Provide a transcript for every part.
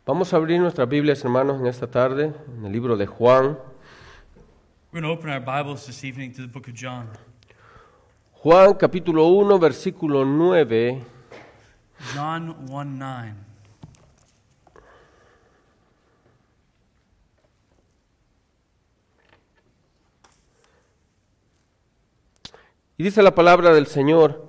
Vamos a abrir nuestras Biblias, hermanos, en esta tarde, en el libro de Juan. We're going to open our Bibles this evening to the book of John. Juan capítulo 1, versículo 9. John 1:9. Y dice la palabra del Señor: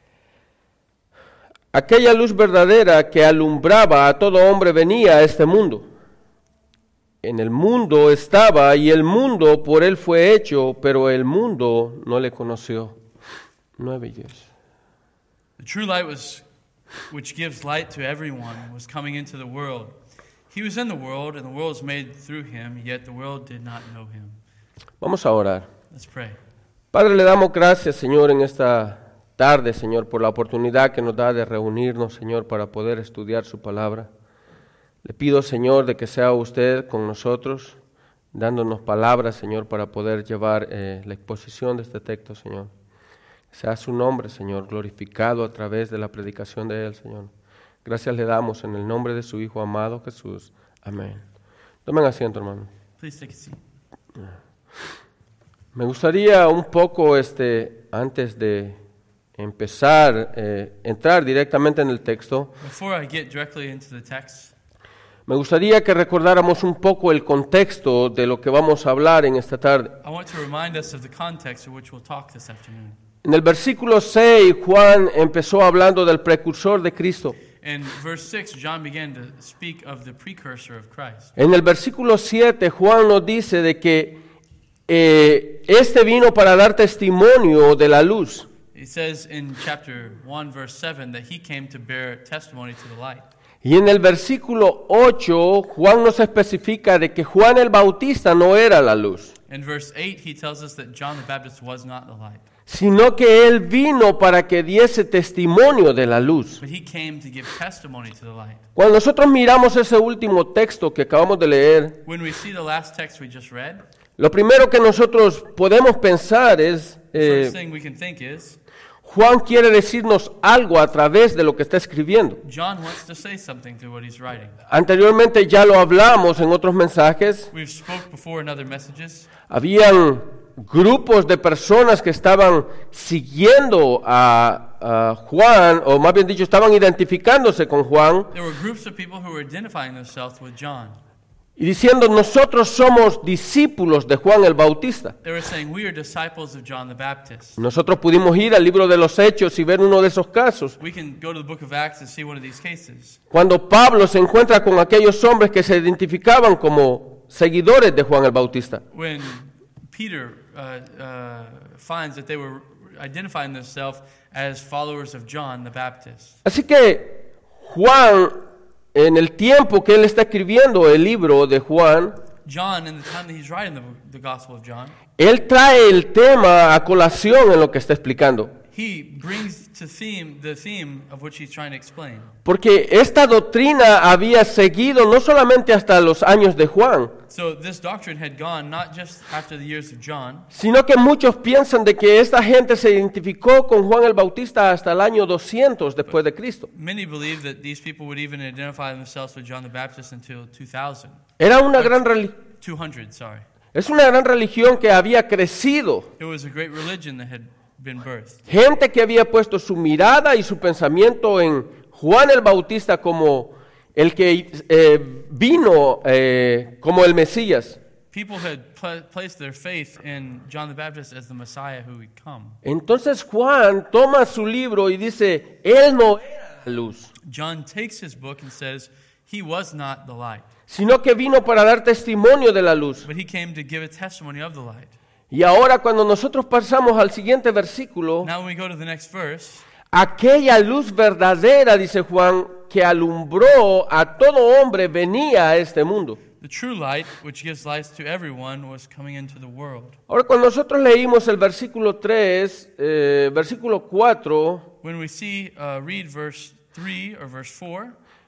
aquella luz verdadera que alumbraba a todo hombre venía a este mundo. En el mundo estaba y el mundo por él fue hecho, pero el mundo no le conoció. 9 y 10. The true light which gives light to everyone was coming into the world. He was in the world, and the world was made through him, yet the world did not know him. Vamos a orar. Let's pray. Padre, le damos gracias, Señor, en esta tarde, Señor, por la oportunidad que nos da de reunirnos, Señor, para poder estudiar su palabra. Le pido, Señor, de que sea usted con nosotros, dándonos palabras, Señor, para poder llevar la exposición de este texto, Señor. Que sea su nombre, Señor, glorificado a través de la predicación de él, Señor. Gracias le damos en el nombre de su Hijo amado Jesús. Amén. Tomen asiento, hermano. Please take a seat. Me gustaría un poco, antes de empezar, entrar directamente en el texto, Before I get directly into the text, me gustaría que recordáramos un poco el contexto de lo que vamos a hablar en esta tarde. I want to remind us of the context in which we'll talk this afternoon. En el versículo 6, Juan empezó hablando del precursor de Cristo. In verse 6, John began to speak of the precursor of Christ. En el versículo 7, Juan nos dice de que este vino para dar testimonio de la luz. It says in chapter 1, verse 7, that he came to bear testimony to the light. Y en el versículo 8, Juan nos especifica de que Juan el Bautista no era la luz, In verse 8, he tells us that John the Baptist was not the light, sino que él vino para que diese testimonio de la luz. but he came to give testimony to the light. Cuando nosotros miramos ese último texto que acabamos de leer, When we see the last text we just read, lo primero que nosotros podemos pensar es, first thing we can think is, Juan quiere decirnos algo a través de lo que está escribiendo. John wants to say something through what he's writing. Anteriormente ya lo hablamos en otros mensajes. We've spoke before in other messages. Habían grupos de personas que estaban siguiendo a Juan, o más bien dicho, estaban identificándose con Juan There were groups of people who were identifying themselves with John. y diciendo: nosotros somos discípulos de Juan el Bautista. They were saying, we are disciples of John the Baptist. Nosotros pudimos ir al libro de los Hechos y ver uno de esos casos, We can go to the book of Acts and see one of these cases. cuando Pablo se encuentra con aquellos hombres que se identificaban como seguidores de Juan el Bautista. When Peter finds that they were identifying themselves as followers of John the Baptist. Así que Juan, en el tiempo que él está escribiendo el libro de Juan, John, in the time that he's writing the Gospel of John, él trae el tema a colación en lo que está explicando. he brings to the theme of which he's trying to explain. Porque esta doctrina había seguido no solamente hasta los años de Juan, So this doctrine had gone not just after the years of John, sino que muchos piensan de que esta gente se identificó con Juan el Bautista hasta el año 200 después de Cristo. many believe that these people would even identify themselves with John the Baptist until 2000. Era una gran 200, sorry. es una gran religión que había crecido. It was a great religion that had been birthed. Gente que había puesto su mirada y su pensamiento en Juan el Bautista como el que vino como el Mesías. People had placed their faith in John the Baptist as the Messiah who would come. Entonces Juan toma su libro y dice: él no era la luz, John takes his book and says, he was not the light, sino que vino para dar testimonio de la luz. but he came to give a testimony of the light. Y ahora cuando nosotros pasamos al siguiente versículo, Now when we go to the next verse, aquella luz verdadera, dice Juan, que alumbró a todo hombre venía a este mundo. the true light, which gives light to everyone, was coming into the world. Ahora cuando nosotros leímos el versículo 3, versículo 4, When we read verse 3 or verse 4,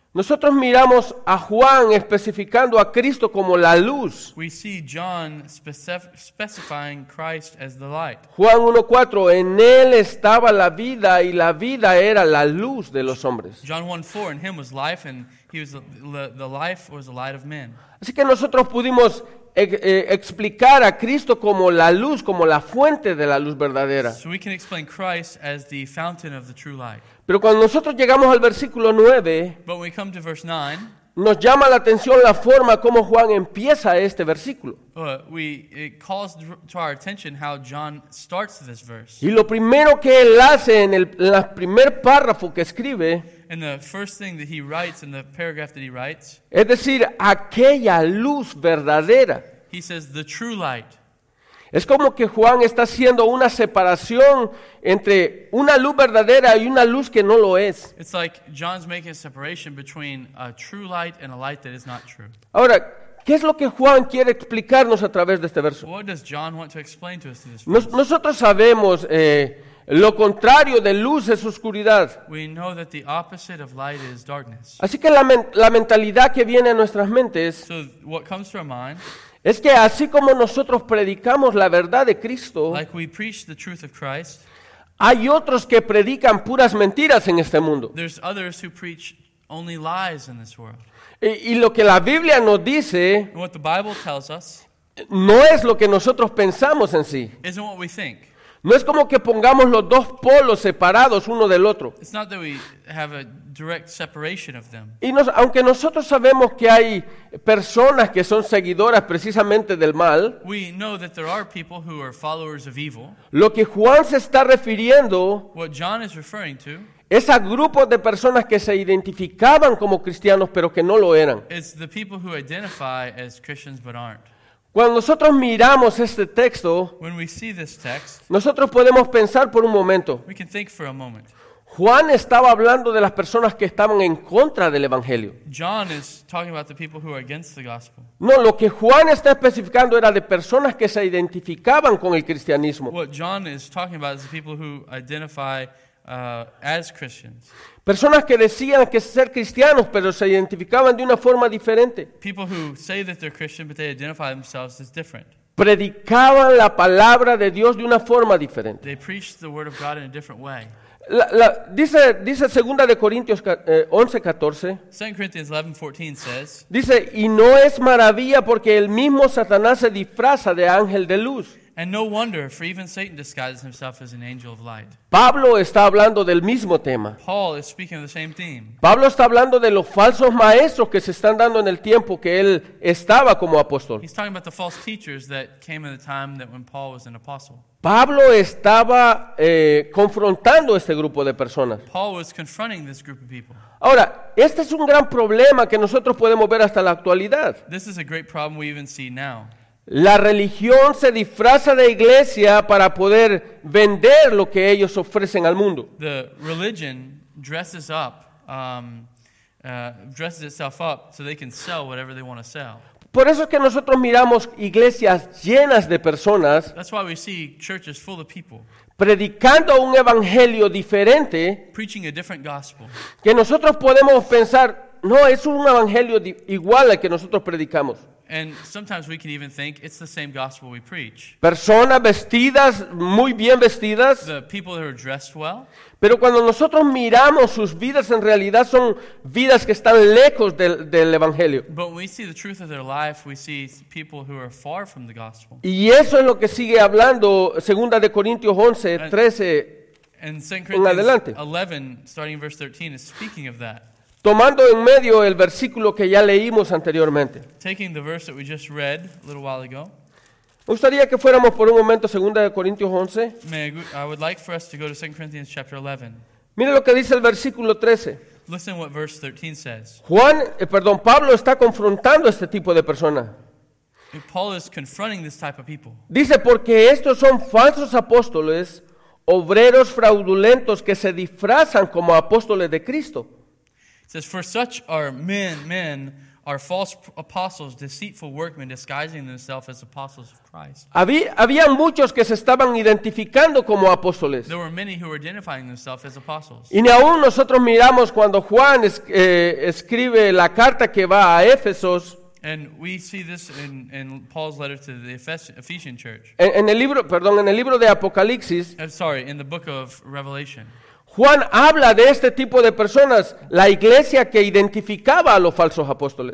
Nosotros miramos a Juan especificando a Cristo como la luz. We see John specifying Christ as the light. Juan 1:4, en él estaba la vida y la vida era la luz de los hombres. John 1:4, in him was life, and he was the life was the light of men. Así que nosotros pudimos explicar a Cristo como la luz, como la fuente de la luz verdadera. So we can explain Christ as the fountain of the true light. Pero cuando nosotros llegamos al versículo 9, But when we come to verse 9, nos llama la atención la forma como Juan empieza este versículo. it calls to our attention how John starts this verse. Y lo primero que él hace en el primer párrafo que escribe, And the first thing that he writes in the paragraph that he writes, es decir, aquella luz verdadera. he says, the true light. Es como que Juan está haciendo una separación entre una luz verdadera y una luz que no lo es. It's like John's making a separation between a true light and a light that is not true. Ahora, ¿qué es lo que Juan quiere explicarnos a través de este verso? What does John want to explain to us through this verse? Nosotros sabemos lo contrario de luz es oscuridad. We know that the opposite of light is darkness. Así que la mentalidad que viene a nuestras mentes So what comes to our mind, es que así como nosotros predicamos la verdad de Cristo, like we preach the truth of Christ, hay otros que predican puras mentiras en este mundo. there's others who preach only lies in this world. Y lo que la Biblia nos dice And what the Bible tells us no es lo que nosotros pensamos en sí. isn't what we think. No es como que pongamos los dos polos separados uno del otro. It's not that we have a direct separation of them. Y aunque nosotros sabemos que hay personas que son seguidoras precisamente del mal, We know that there are people who are followers of evil. lo que Juan se está refiriendo What John is referring to es a grupos de personas que se identificaban como cristianos pero que no lo eran. is the people who identify as Christians but aren't. Cuando nosotros miramos este texto, When we see this text, nosotros podemos pensar por un momento. we can think for a moment. Juan estaba hablando de las personas que estaban en contra del Evangelio. John is talking about the people who are against the gospel. No, lo que Juan está especificando era de personas que se identificaban con el cristianismo. What John is talking about is the people who identify as Christians. Personas que decían que ser cristianos, pero se identificaban de una forma diferente. People who say that they're Christian but they identify themselves as different. Predicaban la palabra de Dios de una forma diferente. They preach the word of God in a different way. Dice 2 de Corintios 11:14, 2 Corinthians 11:14 says, dice, y no es maravilla porque el mismo Satanás se disfraza de ángel de luz. and no wonder, for even Satan disguises himself as an angel of light. Pablo está hablando del mismo tema. Paul is speaking of the same theme. Pablo está hablando de los falsos maestros que se están dando en el tiempo que él estaba como apóstol. He's talking about the false teachers that came in the time that when Paul was an apostle. Pablo estaba confrontando a este grupo de personas. Paul was confronting this group of people. Ahora, este es un gran problema que nosotros podemos ver hasta la actualidad. This is a great problem we even see now. La religión se disfraza de iglesia para poder vender lo que ellos ofrecen al mundo. The religion dresses itself up so they can sell whatever they want to sell. Por eso es que nosotros miramos iglesias llenas de personas That's why we see churches full of people predicando un evangelio diferente preaching a different gospel. que nosotros podemos pensar, no, es un evangelio igual al que nosotros predicamos. And sometimes we can even think it's the same gospel we preach. Personas vestidas, muy bien vestidas, The people who are dressed well, pero cuando nosotros miramos sus vidas, en realidad son vidas que están lejos del evangelio. but when we see the truth of their life, we see people who are far from the gospel. Y eso es lo que sigue hablando 2 de Corintios 11, 13, And 2 adelante. Corinthians 11, starting in verse 13, is speaking of that. tomando en medio el versículo que ya leímos anteriormente. Taking the verse that we just read a little while ago, Me gustaría que fuéramos por un momento 2 de Corintios 11. I would like for us to go to 2 Corinthians chapter 11. Mire lo que dice el versículo 13. Listen what verse 13 says. Pablo está confrontando a este tipo de personas. Paul is confronting this type of people. Dice, porque estos son falsos apóstoles, obreros fraudulentos que se disfrazan como apóstoles de Cristo. It says, for such are men are false apostles, deceitful workmen, disguising themselves as apostles of Christ. Había muchos que se estaban identificando como apóstoles. There were many who were identifying themselves as apostles. Y ni aún nosotros miramos cuando Juan escribe la carta que va a Éfesos. And we see this in Paul's letter to the Ephesian church. En el libro de Apocalipsis, In the book of Revelation. Juan habla de este tipo de personas, la iglesia que identificaba a los falsos apóstoles.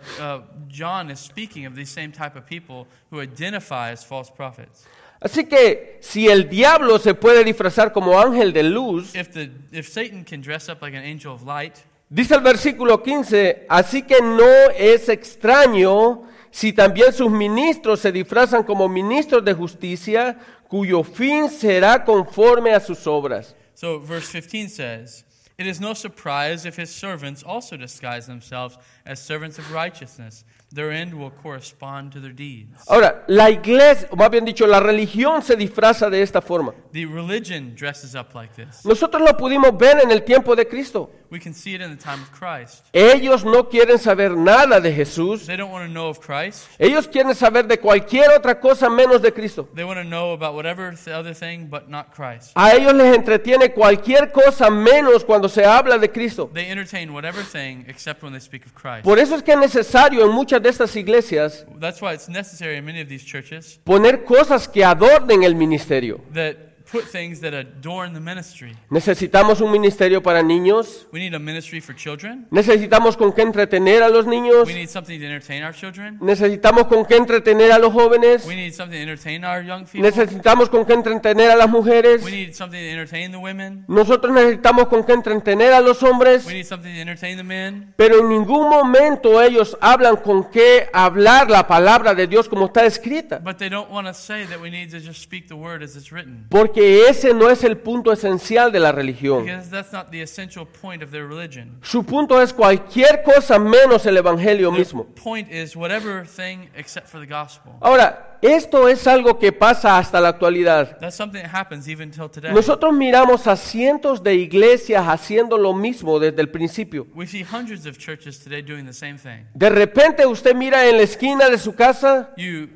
John is speaking of these same type of people who identify as false prophets. Así que si el diablo se puede disfrazar como ángel de luz, If Satan can dress up like an angel of light, dice el versículo 15, así que no es extraño si también sus ministros se disfrazan como ministros de justicia, cuyo fin será conforme a sus obras. So verse 15 says, "It is no surprise if his servants also disguise themselves as servants of righteousness. Their end will correspond to their deeds." Ahora, la iglesia, o más bien dicho, la religión se disfraza de esta forma. The religion dresses up like this. Nosotros lo pudimos ver en el tiempo de Cristo. We can see it in the time of Christ. Ellos no quieren saber nada de Jesús. They don't want to know of Christ. Ellos quieren saber de cualquier otra cosa menos de Cristo. They want to know about whatever other thing but not Christ. A ellos les entretiene cualquier cosa menos cuando se habla de Cristo. They entertain whatever thing except when they speak of Christ. Por eso es que es necesario en muchas de estas iglesias That's why it's necessary in many of these churches poner cosas que adornen el ministerio. that put things that adorn the ministry. Necesitamos un ministerio para niños. We need a ministry for children. Necesitamos con qué entretener a los niños. We need something to entertain our children. Necesitamos con qué entretener a los jóvenes. We need something to entertain our young people. Necesitamos con qué entretener a las mujeres. We need something to entertain the women. Nosotros necesitamos con qué entretener a los hombres. We need something to entertain the men. Pero en ningún momento ellos hablan con qué hablar la palabra de Dios como está escrita. But they don't want to say that we need to just speak the word as it's written. Porque ese no es el punto esencial de la religión. Because that's not the essential point of their religion. Su punto es cualquier cosa menos el evangelio mismo. The point is whatever thing except for the gospel. Ahora, esto es algo que pasa hasta la actualidad. That's something that happens even till today. Nosotros miramos a cientos de iglesias haciendo lo mismo desde el principio. We see hundreds of churches today doing the same thing. De repente usted mira en la esquina de su casa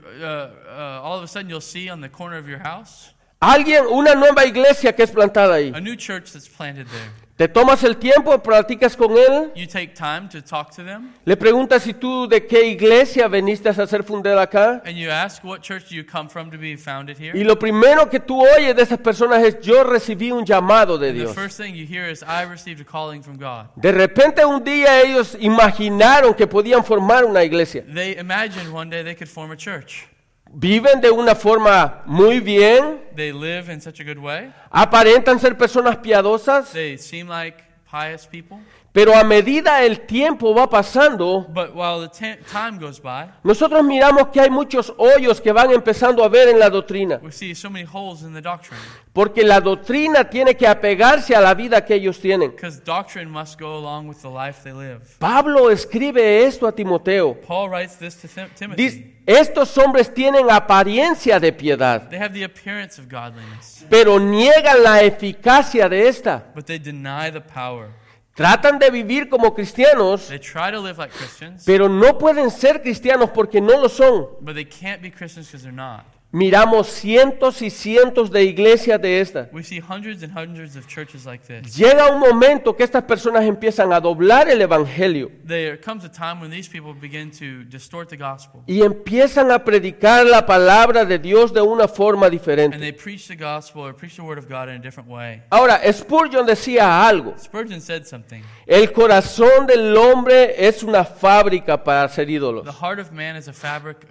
All of a sudden you'll see on the corner of your house una nueva iglesia que es plantada ahí. a new church that's planted there. Te tomas el tiempo, platicas con él, You take time to talk to them, le preguntas si tú de qué iglesia veniste a ser fundada acá. and you ask, what church do you come from to be founded here? Y lo primero que tú oyes de esas personas es: yo recibí un llamado de And the Dios. first thing you hear is, I received a calling from God. De repente un día ellos imaginaron que podían formar una iglesia. They imagined one day they could form a church. Viven de una forma muy bien, They live in such a good way. aparentan ser personas piadosas, They seem like pious people. pero a medida el tiempo va pasando, But while the time goes by, nosotros miramos que hay muchos hoyos que van empezando a ver en la doctrina, we see so many holes in the doctrine. porque la doctrina tiene que apegarse a la vida que ellos tienen. Because doctrine must go along with the life they live. Pablo escribe esto a Timoteo. Paul writes this to Timothy. Dice: estos hombres tienen apariencia de piedad, They have the appearance of godliness, pero niegan la eficacia de esta. but they deny the power. Tratan de vivir como cristianos, They try to live like Christians, pero no pueden ser cristianos porque no lo son. but they can't be Christians because they're not. Miramos cientos y cientos de iglesias de estas. We see hundreds and hundreds of churches like this. Llega un momento que estas personas empiezan a doblar el evangelio There comes a time when these people begin to distort the gospel, y empiezan a predicar la palabra de Dios de una forma and diferente. they preach the gospel or preach the word of God in a different way. Ahora, Spurgeon decía algo: Spurgeon said something. el corazón del hombre es una fábrica para hacer ídolos. The heart of man is a fabric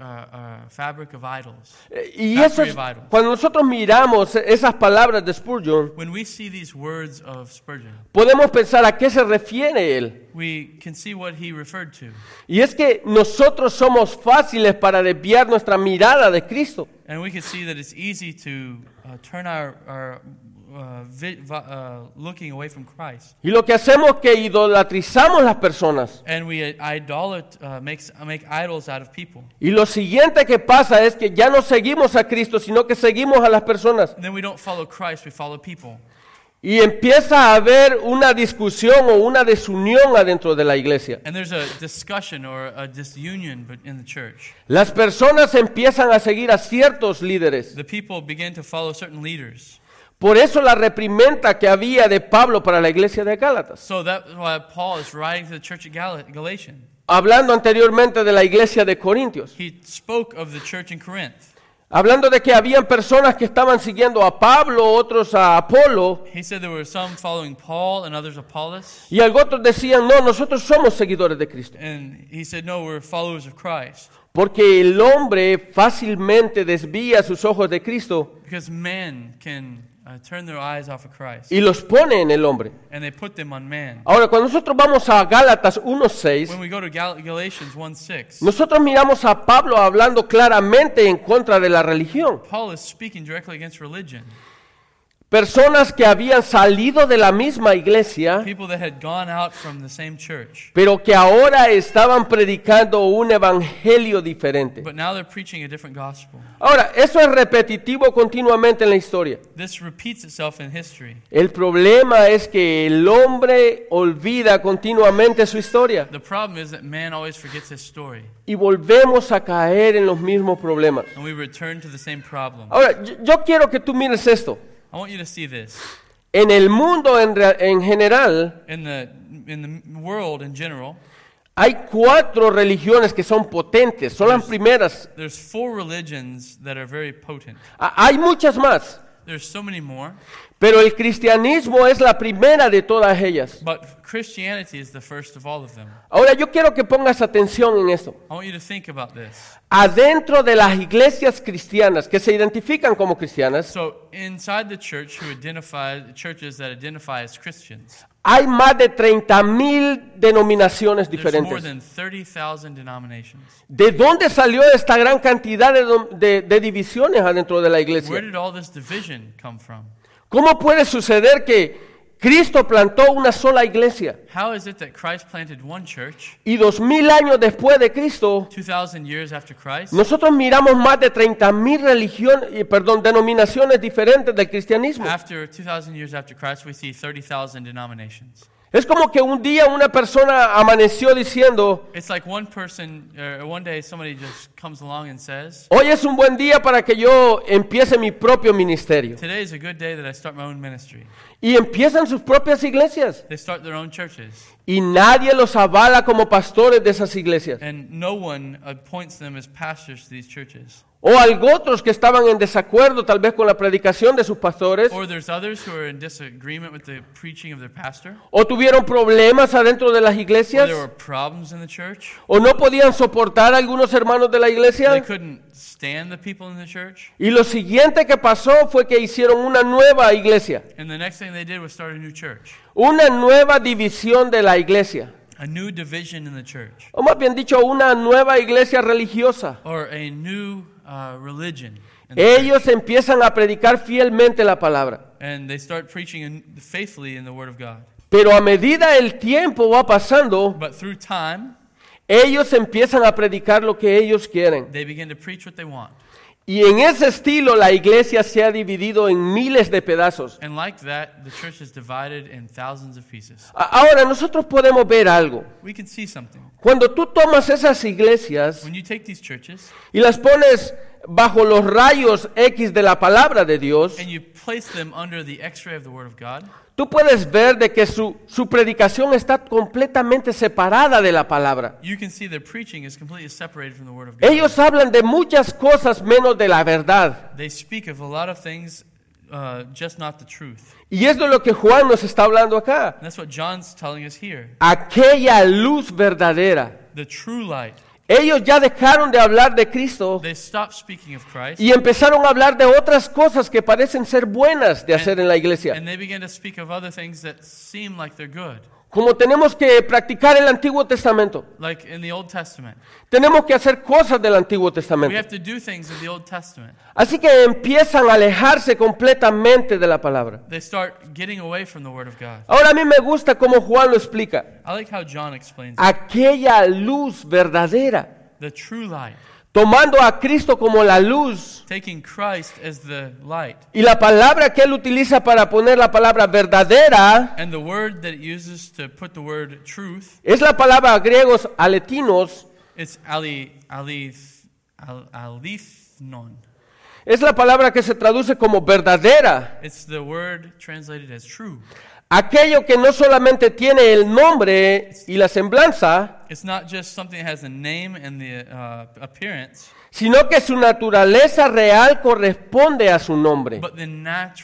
of idols. Y eso es, cuando nosotros miramos esas palabras de Spurgeon, When we see these words of Spurgeon, podemos pensar a qué se refiere él. we can see what he referred to. Y es que nosotros somos fáciles para desviar nuestra mirada de Cristo. And we can see that it's easy to turn our looking away from Christ. Y lo que hacemos es que idolatrizamos las personas. And we make idols out of people. Y lo siguiente que pasa es que ya no seguimos a Cristo, sino que seguimos a las personas. And then we don't follow Christ, we follow people. Y empieza a haber una discusión o una desunión adentro de la iglesia. And there's a discussion or a disunion in the church. Las personas empiezan a seguir a ciertos líderes. The people begin to follow certain leaders. Por eso la reprimenda que había de Pablo para la iglesia de Gálatas. So that's why Paul is writing to the church of Galatians. Hablando anteriormente de la iglesia de Corintios. He spoke of the church in Corinth. Hablando de que habían personas que estaban siguiendo a Pablo, otros a Apolo. He said there were some following Paul and others Apollos. Y otros decían, no, nosotros somos seguidores de Cristo. And he said, no, we're followers of Christ. Porque el hombre fácilmente desvía sus ojos de Cristo. Because men can turn their eyes off of Christ. Y los pone en el hombre. And they put them on man. Ahora, cuando nosotros vamos a Gálatas 1:6, When we go to Galatians 1:6, nosotros miramos a Pablo hablando claramente en contra de la religión. Paul is speaking directly against religion. Personas que habían salido de la misma iglesia, People that had gone out from the same church, pero que ahora estaban predicando un evangelio diferente. but now they're preaching a different gospel. Ahora, eso es repetitivo continuamente en la historia. This repeats itself in history. El problema es que el hombre olvida continuamente su historia The problem is that man always forgets his story, y volvemos a caer en los mismos problemas. and we return to the same problem. Ahora, yo quiero que tú mires esto. I want you to see this. En el mundo en general, In the world in general, hay 4 religiones que son potentes, son las primeras. there's 4 religions that are very potent. Hay muchas más, There's so many more, pero el cristianismo es la primera de todas ellas. but Christianity is the first of all of them. Ahora, yo quiero que pongas atención en esto. I want you to think about this. Adentro de las iglesias cristianas que se identifican como cristianas, So inside the church, churches that identify as Christians, hay más de 30,000 denominaciones there's more diferentes. than 30,000 denominations. ¿De dónde salió esta gran cantidad de divisiones adentro de la Where iglesia? did all this division come from? ¿Cómo puede suceder que Cristo plantó una sola iglesia How is it that Christ planted one church y 2000 años después de Cristo 2,000 years after Christ? nosotros miramos más de 30,000 denominaciones diferentes del cristianismo? After 2,000 years after Christ, we see 30,000 denominations. Es como que un día una persona amaneció diciendo, It's like one day somebody just comes along and says, hoy es un buen día para que yo empiece mi propio ministerio. today is a good day that I start my own ministry. Y empiezan sus propias iglesias. They start their own churches. Y nadie los avala como pastores de esas iglesias. And no one appoints them as pastors to these churches. O otros que estaban en desacuerdo tal vez con la predicación de sus pastores. Or there's others who are in disagreement with the preaching of their pastor. O tuvieron problemas adentro de las Or iglesias. there were problems in the church. O no podían soportar a algunos hermanos de la They iglesia. couldn't stand the people in the church. Y lo siguiente que pasó fue que hicieron una nueva iglesia. And the next thing they did was start a new church. Una nueva división de la iglesia. A new division in the church. O más bien dicho, una nueva iglesia religiosa. Or a new religion. In the Ellos empiezan a predicar fielmente la palabra. and they start preaching faithfully in the Word of God. Pero a medida el tiempo va pasando, But through time, ellos empiezan a predicar lo que ellos quieren. they begin to preach what they want. Y en ese estilo la iglesia se ha dividido en miles de pedazos. And like that, the church is divided in thousands of pieces. Ahora nosotros podemos ver algo. We can see something. Cuando tú tomas esas iglesias When you take these churches y las pones bajo los rayos X de la palabra de Dios, and you place them under the X-ray of the Word of God, tú puedes ver de que su predicación está completamente separada de la palabra. you can see their preaching is completely separated from the Word of God. Ellos hablan de muchas cosas menos de la verdad. They speak of a lot of things, just not the truth. Y esto es lo que Juan nos está hablando acá. And that's what John's telling us here. Aquella luz verdadera. The true light. Ellos ya dejaron de hablar de Cristo They stopped speaking of Christ, y empezaron a hablar de otras cosas que parecen ser buenas de hacer en la iglesia. and they began to speak of other things that seem like they're good. Como tenemos que practicar el Antiguo Testamento. Like in the Old Testament. Tenemos que hacer cosas del Antiguo We Testamento. have to do things of the Old Testament. Así que empiezan a alejarse completamente de la palabra. They start getting away from the Word of God. Ahora a mí me gusta cómo Juan lo explica. I like how John explains it. Aquella luz verdadera. The true light. tomando a Cristo como la luz. taking Christ as the light. Y la palabra que él utiliza para poner la palabra verdadera And the word that it uses to put the word truth, es la palabra griegos aletinos, it's alithnon. es la palabra que se traduce como verdadera. It's the word translated as true. Aquello que no solamente tiene el nombre y la semblanza, It's not just something that has a name and the appearance, sino que su naturaleza real corresponde a su nombre. but the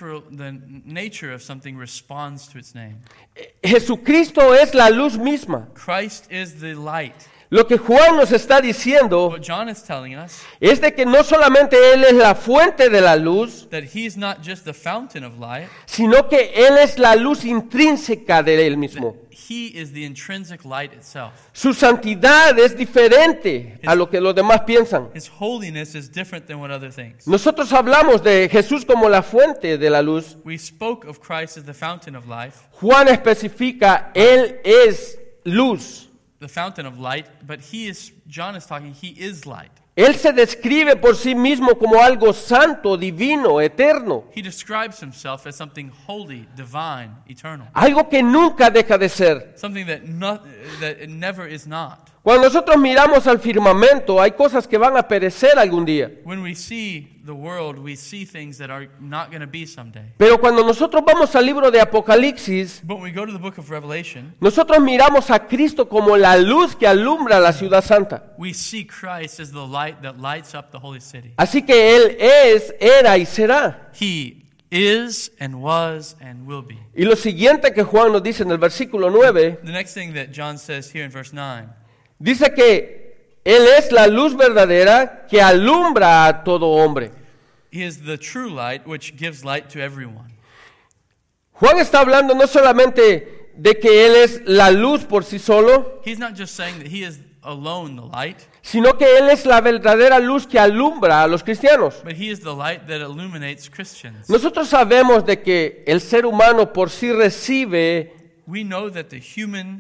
nature of something responds to its name. Jesucristo es la luz misma. Christ is the light. Lo que Juan nos está diciendo What John is telling us, es de que no solamente Él es la fuente de la luz, that he's not just the fountain of light, sino que Él es la luz intrínseca de Él mismo. he is the intrinsic light itself. Su santidad es diferente a lo que los demás piensan. His holiness is different than what other things. Nosotros hablamos de Jesús como la fuente de la luz. We spoke of Christ as the fountain of life, Juan especifica, Él es luz. the fountain of light, but John is talking, he is light. Él se describe por sí mismo como algo santo, divino, eterno. He describes himself as something holy, divine, eternal. Algo que nunca deja de ser. Something that it never is not. Cuando nosotros miramos al firmamento, hay cosas que van a perecer algún día. When we see the world, we see things that are not going to be someday. Pero cuando nosotros vamos al libro de Apocalipsis, But when we go to the book of Revelation, nosotros miramos a Cristo como la luz que alumbra la ciudad santa. we see Christ as the light that lights up the holy city. Así que Él es, era y será. He is and was and will be. Y lo siguiente que Juan nos dice en el versículo 9, The next thing that John says here in verse 9, dice que Él es la luz verdadera que alumbra a todo hombre. he is the true light which gives light to everyone. Juan está hablando no solamente de que Él es la luz por sí solo, He's not just saying that he is alone the light, sino que Él es la verdadera luz que alumbra a los cristianos. but he is the light that illuminates Christians. Nosotros sabemos de que el ser humano por sí recibe, We know that the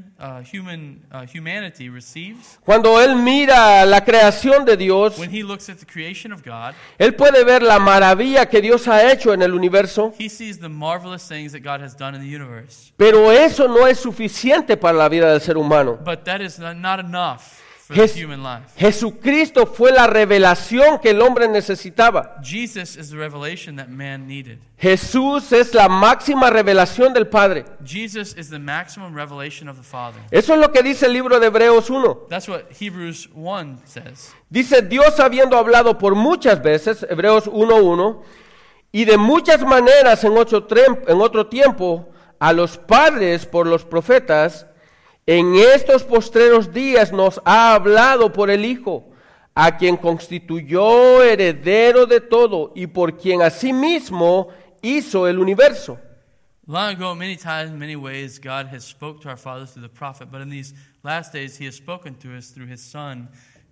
humanity receives, cuando Él mira la creación de Dios, when he looks at the creation of God, Él puede ver la maravilla que Dios ha hecho en el universo, he sees the marvelous things that God has done in the universe. pero eso no es suficiente para la vida del ser humano. But that is not enough for Jes- the human life. Jesucristo fue la revelación que el hombre necesitaba. Jesus is the revelation that man needed. Jesús es la máxima revelación del Padre. Jesus is the maximum revelation of the Father. Eso es lo que dice el libro de Hebreos 1. That's what Hebrews 1 says. Dice, Dios habiendo hablado por muchas veces, Hebreos 1:1, y de muchas maneras en otro tiempo, a los padres por los profetas, en estos postreros días nos ha hablado por el Hijo, a quien constituyó heredero de todo y por quien asimismo hizo el universo. Long ago, many times, many ways, God has spoke to our fathers through the prophet, but in these last days, he has spoken to us through his Son,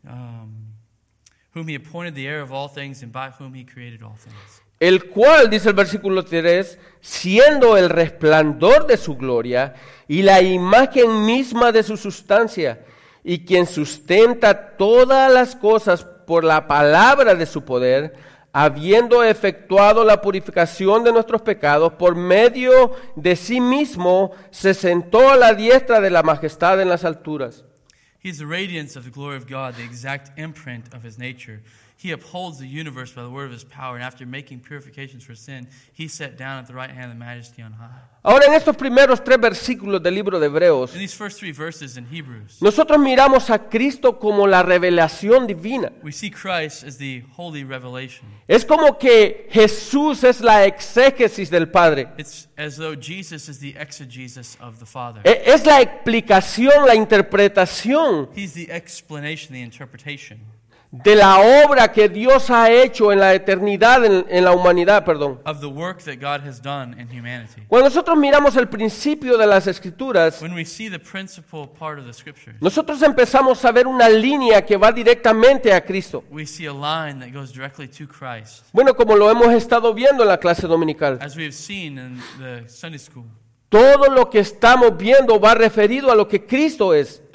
whom he appointed the heir of all things and by whom he created all things. El cual, dice el versículo 3, siendo el resplandor de su gloria y la imagen misma de su sustancia, y quien sustenta todas las cosas por la palabra de su poder, habiendo efectuado la purificación de nuestros pecados, por medio de sí mismo, se sentó a la diestra de la majestad en las alturas. He is the radiance of the glory of God, the exact imprint of his nature. He upholds the universe by the word of his power, and after making purifications for sin, he sat down at the right hand of the majesty on high. Ahora, en estos primeros 3 versículos del libro de Hebreos, In these first 3 verses in Hebrews, nosotros miramos a Cristo como la revelación divina. we see Christ as the holy revelation. Es como que Jesús es la exégesis del Padre. It's as though Jesus is the exegesis of the Father. Es la explicación, la interpretación He's the explanation, the interpretation de la obra que Dios ha hecho en la eternidad, en la humanidad, perdón. of the work that God has done in humanity. Cuando nosotros miramos el principio de las Escrituras, When we see the principal part of the Scriptures, nosotros empezamos a ver una línea que va directamente a Cristo. we see a line that goes directly to Christ, Bueno, como lo hemos estado viendo en la clase dominical. as we have seen in the Sunday school. Todo lo que estamos viendo va referido a lo que Cristo es.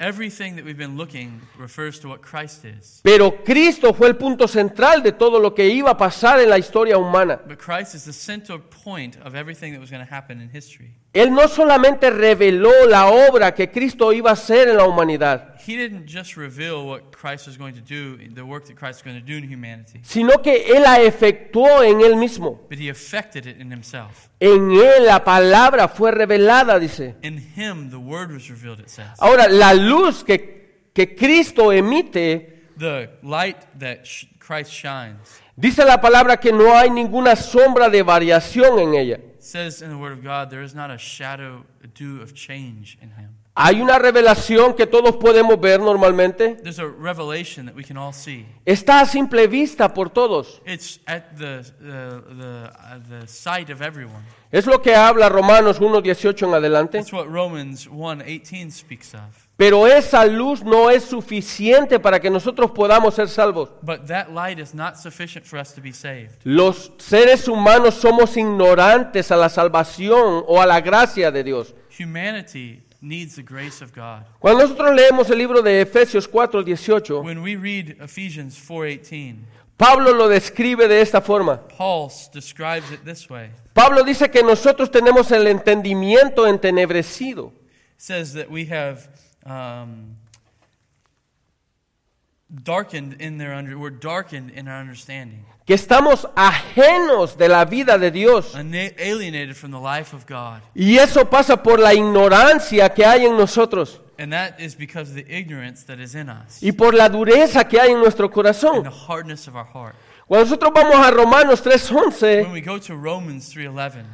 everything that we've been looking refers to what Christ is. Pero Cristo fue el punto central de todo lo que iba a pasar en la historia humana. But Christ is the center point of everything that was going to happen in history. Él no solamente reveló la obra que Cristo iba a hacer en la humanidad, He didn't just reveal what Christ was going to do, the work that Christ was going to do in humanity, sino que Él la efectuó en Él mismo. but He effected it in Himself. En Él la palabra fue revelada, dice. In Him, the Word was revealed, it says. Ahora, la luz que Cristo emite, The light that Christ shines dice la palabra que no hay ninguna sombra de variación en ella. says in the Word of God, there is not a shadow, a dew of change in Him. Hay una revelación que todos podemos ver normalmente. There's a revelation that we can all see. Está a simple vista por todos. It's at the sight of everyone. Es lo que habla Romanos 1:18 en adelante. That's what Romans 1:18 speaks of. Pero esa luz no es suficiente para que nosotros podamos ser salvos. But that light is not sufficient for us to be saved. Los seres humanos somos ignorantes a la salvación o a la gracia de Dios. Humanity needs the grace of God. Cuando nosotros leemos el libro de Efesios 4:18, When we read Ephesians 4:18, Pablo lo describe de esta forma. Paul describes it this way. Pablo dice que nosotros tenemos el entendimiento entenebrecido. It says that we have darkened in we're darkened in our understanding, Que estamos ajenos de la vida de Dios. alienated from the life of God. Y eso pasa por la ignorancia que hay en nosotros. And that is because of the ignorance that is in us Y por la dureza que hay en nuestro and corazón. the hardness of our heart. Cuando nosotros vamos a Romanos 3:11, When we go to Romans 3:11,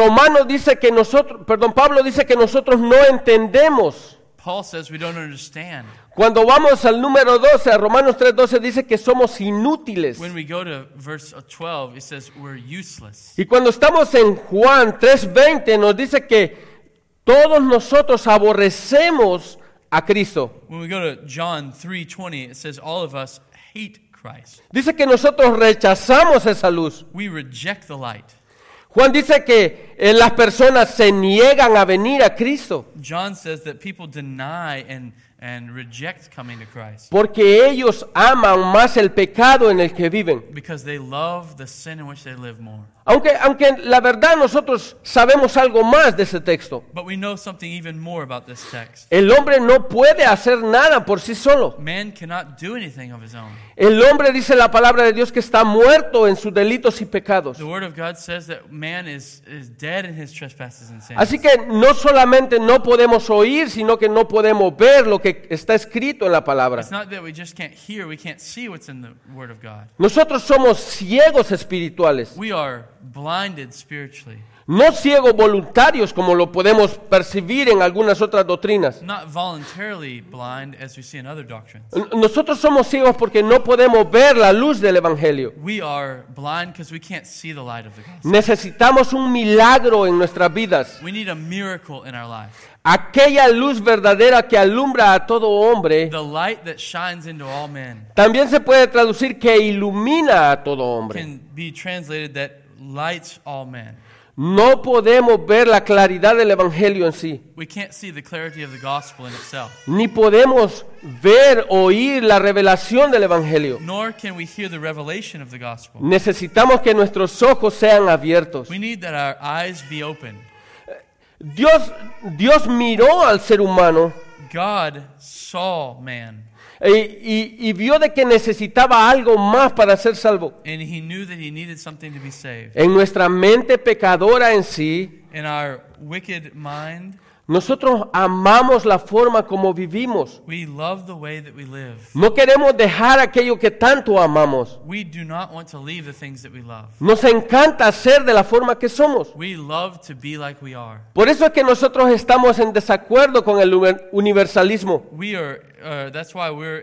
Pablo dice que nosotros no entendemos. Paul says we don't understand. Cuando vamos al número 12, a Romanos 3:12 dice que somos inútiles. When we go to verse 12, it says we're useless. Y cuando estamos en Juan 3:20 nos dice que todos nosotros aborrecemos a Cristo. When we go to John 3:20, it says all of us hate Christ. Dice que nosotros rechazamos esa luz. We reject the light. Juan dice que las personas se niegan a venir a Cristo John says that people deny and reject coming to Christ porque ellos aman más el pecado en el que viven. because they love the sin in which they live more. Aunque la verdad nosotros sabemos algo más de ese texto. But we know something even more about this text. El hombre no puede hacer nada por sí solo. Man cannot do anything of his own. El hombre, dice la palabra de Dios, que está muerto en sus delitos y pecados. The Word of God says that man is dead in his trespasses and sins. Así que no solamente no podemos oír, sino que no podemos ver lo que está escrito en la palabra. It's not that we just can't hear, we can't see what's in the Word of God. Nosotros somos ciegos espirituales. We are blinded spiritually. No ciegos voluntarios como lo podemos percibir en algunas otras doctrinas. Not voluntarily blind as we see in other doctrines. Nosotros somos ciegos porque no podemos ver la luz del Evangelio. We are blind because we can't see the light of the gospel. Necesitamos un milagro en nuestras vidas. We need a miracle in our life. Aquella luz verdadera que alumbra a todo hombre, The light that shines into all men también se puede traducir que ilumina a todo hombre. can be translated that lights all men. No podemos ver la claridad del Evangelio en sí, We can't see the clarity of the gospel in itself, ni podemos ver, oír la revelación del Evangelio. nor can we hear the revelation of the gospel. Necesitamos que nuestros ojos sean abiertos. We need that our eyes be open. Dios miró al ser humano God saw man, y vio de que necesitaba algo más para ser salvo. and he knew that he needed something to be saved. En nuestra mente pecadora en sí, In our wicked mind, nosotros amamos la forma como vivimos. we love the way that we live. No queremos dejar aquello que tanto amamos. We do not want to leave the things that we love. Nos encanta ser de la forma que somos. We love to be like we are. Por eso es que nosotros estamos en desacuerdo con el universalismo. We are that's why we're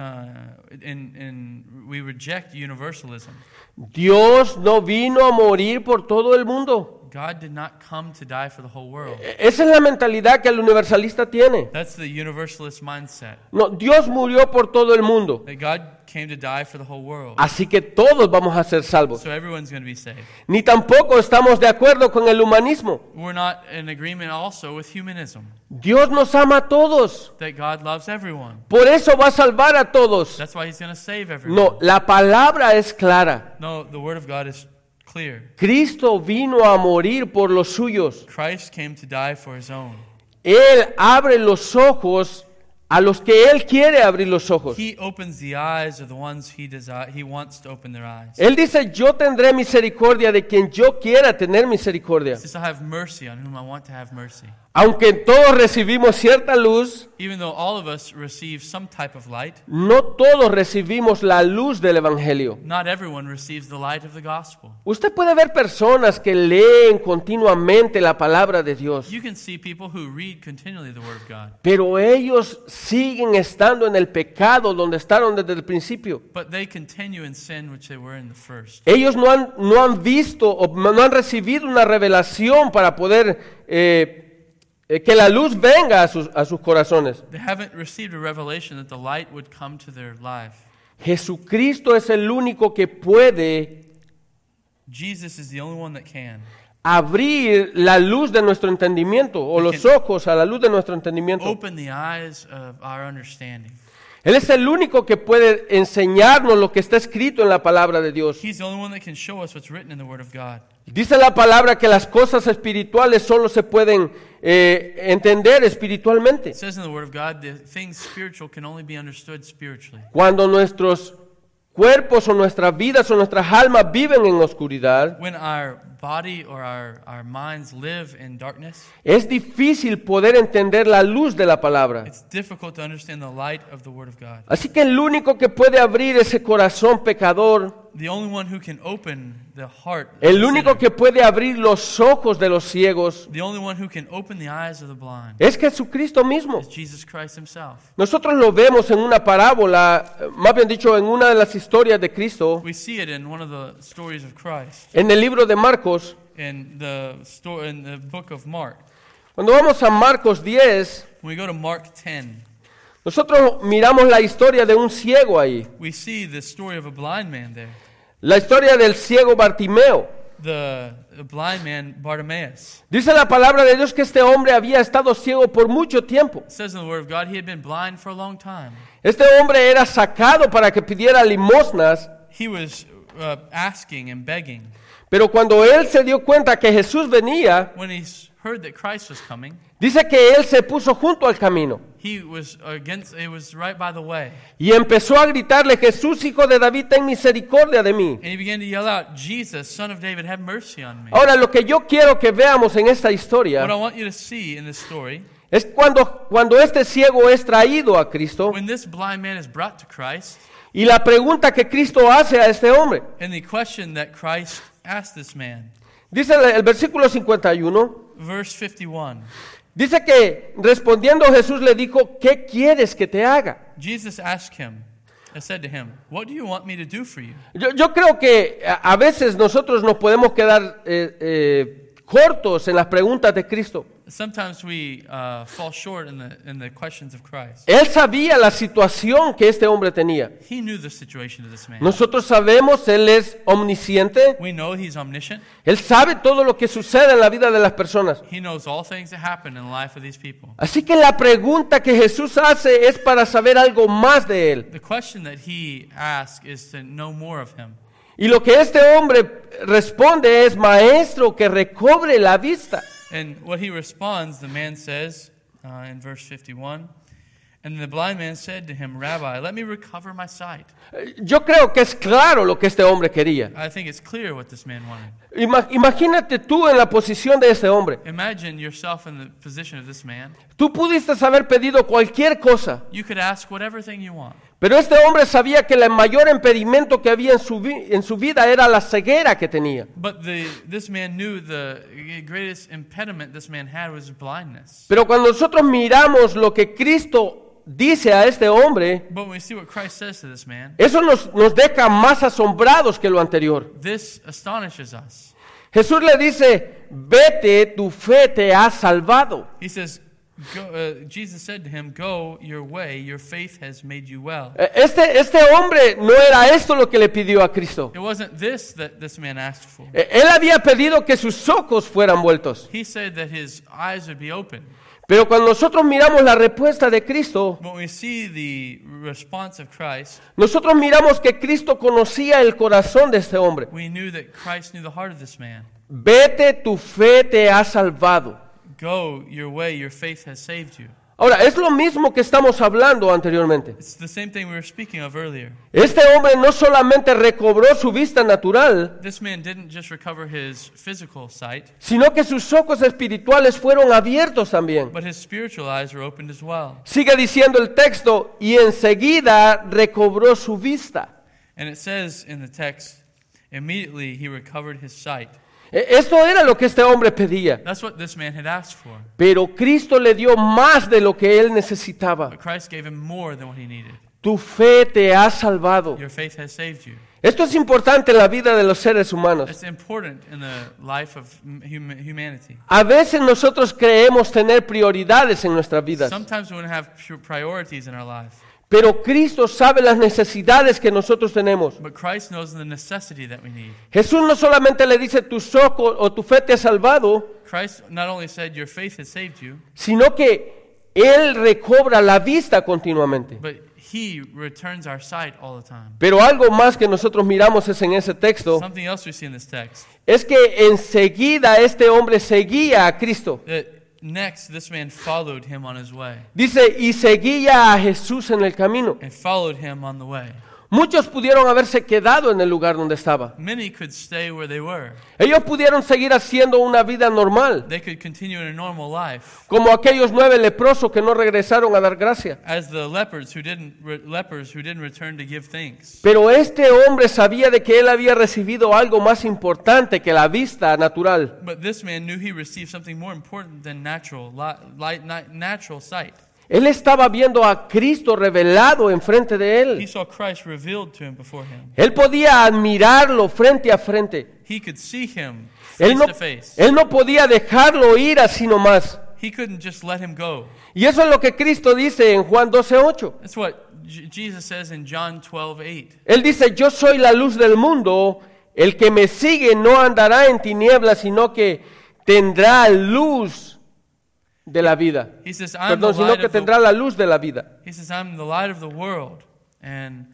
we reject universalism. Dios no vino a morir por todo el mundo. God did not come to die for the whole world. Esa es la mentalidad que el universalista tiene. That's the universalist mindset. No, Dios murió por todo el mundo. That God came to die for the whole world. Así que todos vamos a ser salvos. So everyone's going to be saved. Ni tampoco estamos de acuerdo con el humanismo. We're not in agreement also with humanism. Dios nos ama a todos. That God loves everyone. Por eso va a salvar a todos. That's why he's going to save everyone. No, la palabra es clara. No, the word of God is clear. Cristo vino a morir por los suyos. Christ came to die for his own. Él abre los ojos a los que Él quiere abrir los ojos. He opens the eyes of the ones he wants to open their eyes. Él dice, yo tendré misericordia de quien yo quiera tener misericordia. He says, I have mercy on whom I want to have mercy. Aunque todos recibimos cierta luz, Even though all of us receive some type of light, no todos recibimos la luz del Evangelio. not everyone receives the light of the gospel. Usted puede ver personas que leen continuamente la palabra de Dios, You can see people who read continually the word of God, pero ellos siguen estando en el pecado donde estaban desde el principio. but they continue in sin which they were in the first. Ellos no han visto o no han recibido una revelación para poder que la luz venga a sus corazones. They haven't received a revelation that the light would come to their life. Jesucristo es el único que puede Jesus is the only one that can abrir la luz de nuestro entendimiento o los ojos a la luz de nuestro entendimiento. open the eyes of our understanding. Él es el único que puede enseñarnos lo que está escrito en la palabra de Dios. He's the only one that can show us what's written in the word of God. Dice la palabra que las cosas espirituales solo se pueden entender espiritualmente. It says in the word of God, the things spiritual can only be understood spiritually. Cuando nuestros cuerpos o nuestras vidas o nuestras almas viven en oscuridad, When our body or our minds live in darkness, es difícil poder entender la luz de la palabra. it's difficult to understand the light of the word of God. Así que el único que puede abrir ese corazón pecador, The only one who can open the heart, of el the único sinner, que puede abrir los ojos de los ciegos, the only one who can open the eyes of the blind, es Jesucristo mismo. is Jesus Christ himself. Nosotros lo vemos en una parábola, más bien dicho, en una de las historias de Cristo, We see it in one of the stories of Christ, en el libro de Marcos. in the book of Mark. Cuando vamos a Marcos 10, When we go to Mark 10, nosotros miramos la historia de un ciego ahí. we see the story of a blind man there. La historia del ciego Bartimeo. The blind man Bartimaeus. Dice la palabra de Dios que este hombre había estado ciego por mucho tiempo. It says in the word of God he had been blind for a long time. Este hombre era sacado para que pidiera limosnas, He was asking and begging. pero cuando él se dio cuenta que Jesús venía, When he heard that Christ was coming, dice que él se puso junto al camino it was right by the way. y empezó a gritarle, Jesús, hijo de David, ten misericordia de mí. And he began to yell out, Jesus, son of David, have mercy on me. Ahora, lo que yo quiero que veamos en esta What I historia want you to see in this story, es cuando este ciego es traído a Cristo when this blind man is brought to Christ, y la pregunta que Cristo hace a este hombre. and the question that Christ asked this man, Dice el versículo 51, verse 51, dice que respondiendo Jesús le dijo, ¿qué quieres que te haga? Jesus asked him, I said to him, what do you want me to do for you? Yo creo que a veces nosotros nos podemos quedar cortos en las preguntas de Cristo. Sometimes we fall short in the questions of Christ. Él sabía la situación que este hombre tenía. He knew the situation of this man. Nosotros sabemos, Él es omnisciente. We know he's omniscient. Él sabe todo lo que sucede en la vida de las personas. He knows all things that happen in the life of these people. Así que la pregunta que Jesús hace es para saber algo más de Él. The question that he asks is to know more of him. Y lo que este hombre responde es, maestro, que recobre la vista. And what he responds, the man says in verse 51, and the blind man said to him, Rabbi, let me recover my sight. Yo creo que es claro lo que este hombre quería. I think it's clear what this man wanted. Imagínate tú en la posición de este hombre. Imagine yourself in the position of this man. Tú pudiste haber pedido cualquier cosa, You could ask whatever thing you want. pero este hombre sabía que el mayor impedimento que había en su vida era la ceguera que tenía. But this man knew the greatest impediment this man had was blindness. Pero cuando nosotros miramos lo que Cristo dice a este hombre, But when we see what Christ says to this man, eso nos deja más asombrados que lo anterior. this astonishes us. Jesús le dice, vete, tu fe te ha salvado. He says, Jesus said to him, go your way, your faith has made you well. Este hombre no era esto lo que le pidió a Cristo. It wasn't this that this man asked for. Él había pedido que sus ojos fueran vueltos. He said that his eyes would be open. Pero cuando nosotros miramos la respuesta de Cristo, When we see the response of Christ, nosotros miramos que Cristo conocía el corazón de este hombre. we knew that Christ knew the heart of this man. Vete, tu fe te ha salvado. Go your way, your faith has saved you. Ahora, es lo mismo que estamos hablando anteriormente. It's the same thing we were speaking of earlier. Este hombre no solamente recobró su vista natural, This man didn't just recover his physical sight, sino que sus ojos espirituales fueron abiertos también. but his spiritual eyes were opened as well. Sigue diciendo el texto, y enseguida recobró su vista. And it says in the text, immediately he recovered his sight. Esto era lo que este hombre pedía. That's what this man had asked for. Pero Cristo le dio más de lo que él necesitaba. But Christ gave him more than what he needed. Tu fe te ha salvado. Your faith has saved you. Esto es importante en la vida de los seres humanos. It's important in the life of humanity. A veces nosotros creemos tener prioridades en nuestras vidas. Sometimes we want to have priorities in our life. Pero Cristo sabe las necesidades que nosotros tenemos. But Christ knows the necessity that we need. Jesús no solamente le dice tus ojos o tu fe te ha salvado, Christ not only said your faith has saved you, sino que Él recobra la vista continuamente. but he returns our sight all the time. Pero algo más que nosotros miramos es en ese texto, Something else we see in this text. es que enseguida este hombre seguía a Cristo. That next, this man followed him on his way. Dice, y seguía a Jesús en el camino. And followed him on the way. Muchos pudieron haberse quedado en el lugar donde estaba. Many could stay where they were. Ellos pudieron seguir haciendo una vida normal, They could continue in a normal life. como aquellos 9 leprosos que no regresaron a dar gracia. As the lepers who didn't return to give thanks. Pero este hombre sabía de que él había recibido algo más importante que la vista natural. But this man knew he received something more important than natural sight. Él estaba viendo a Cristo revelado enfrente de He él. saw Christ revealed to him before him. Él podía admirarlo frente a frente. He could see him Él face no, to face. él no podía dejarlo ir así nomás. He couldn't just let him go. Y eso es lo que Cristo dice en Juan 12:8. That's what Jesus says in John 12:8. Él dice, yo soy la luz del mundo, el que me sigue no andará en tinieblas, sino que tendrá luz de la vida. He says, I'm Perdón, the sino light que of the tendrá la luz de la vida. He says, I'm the light of the world. And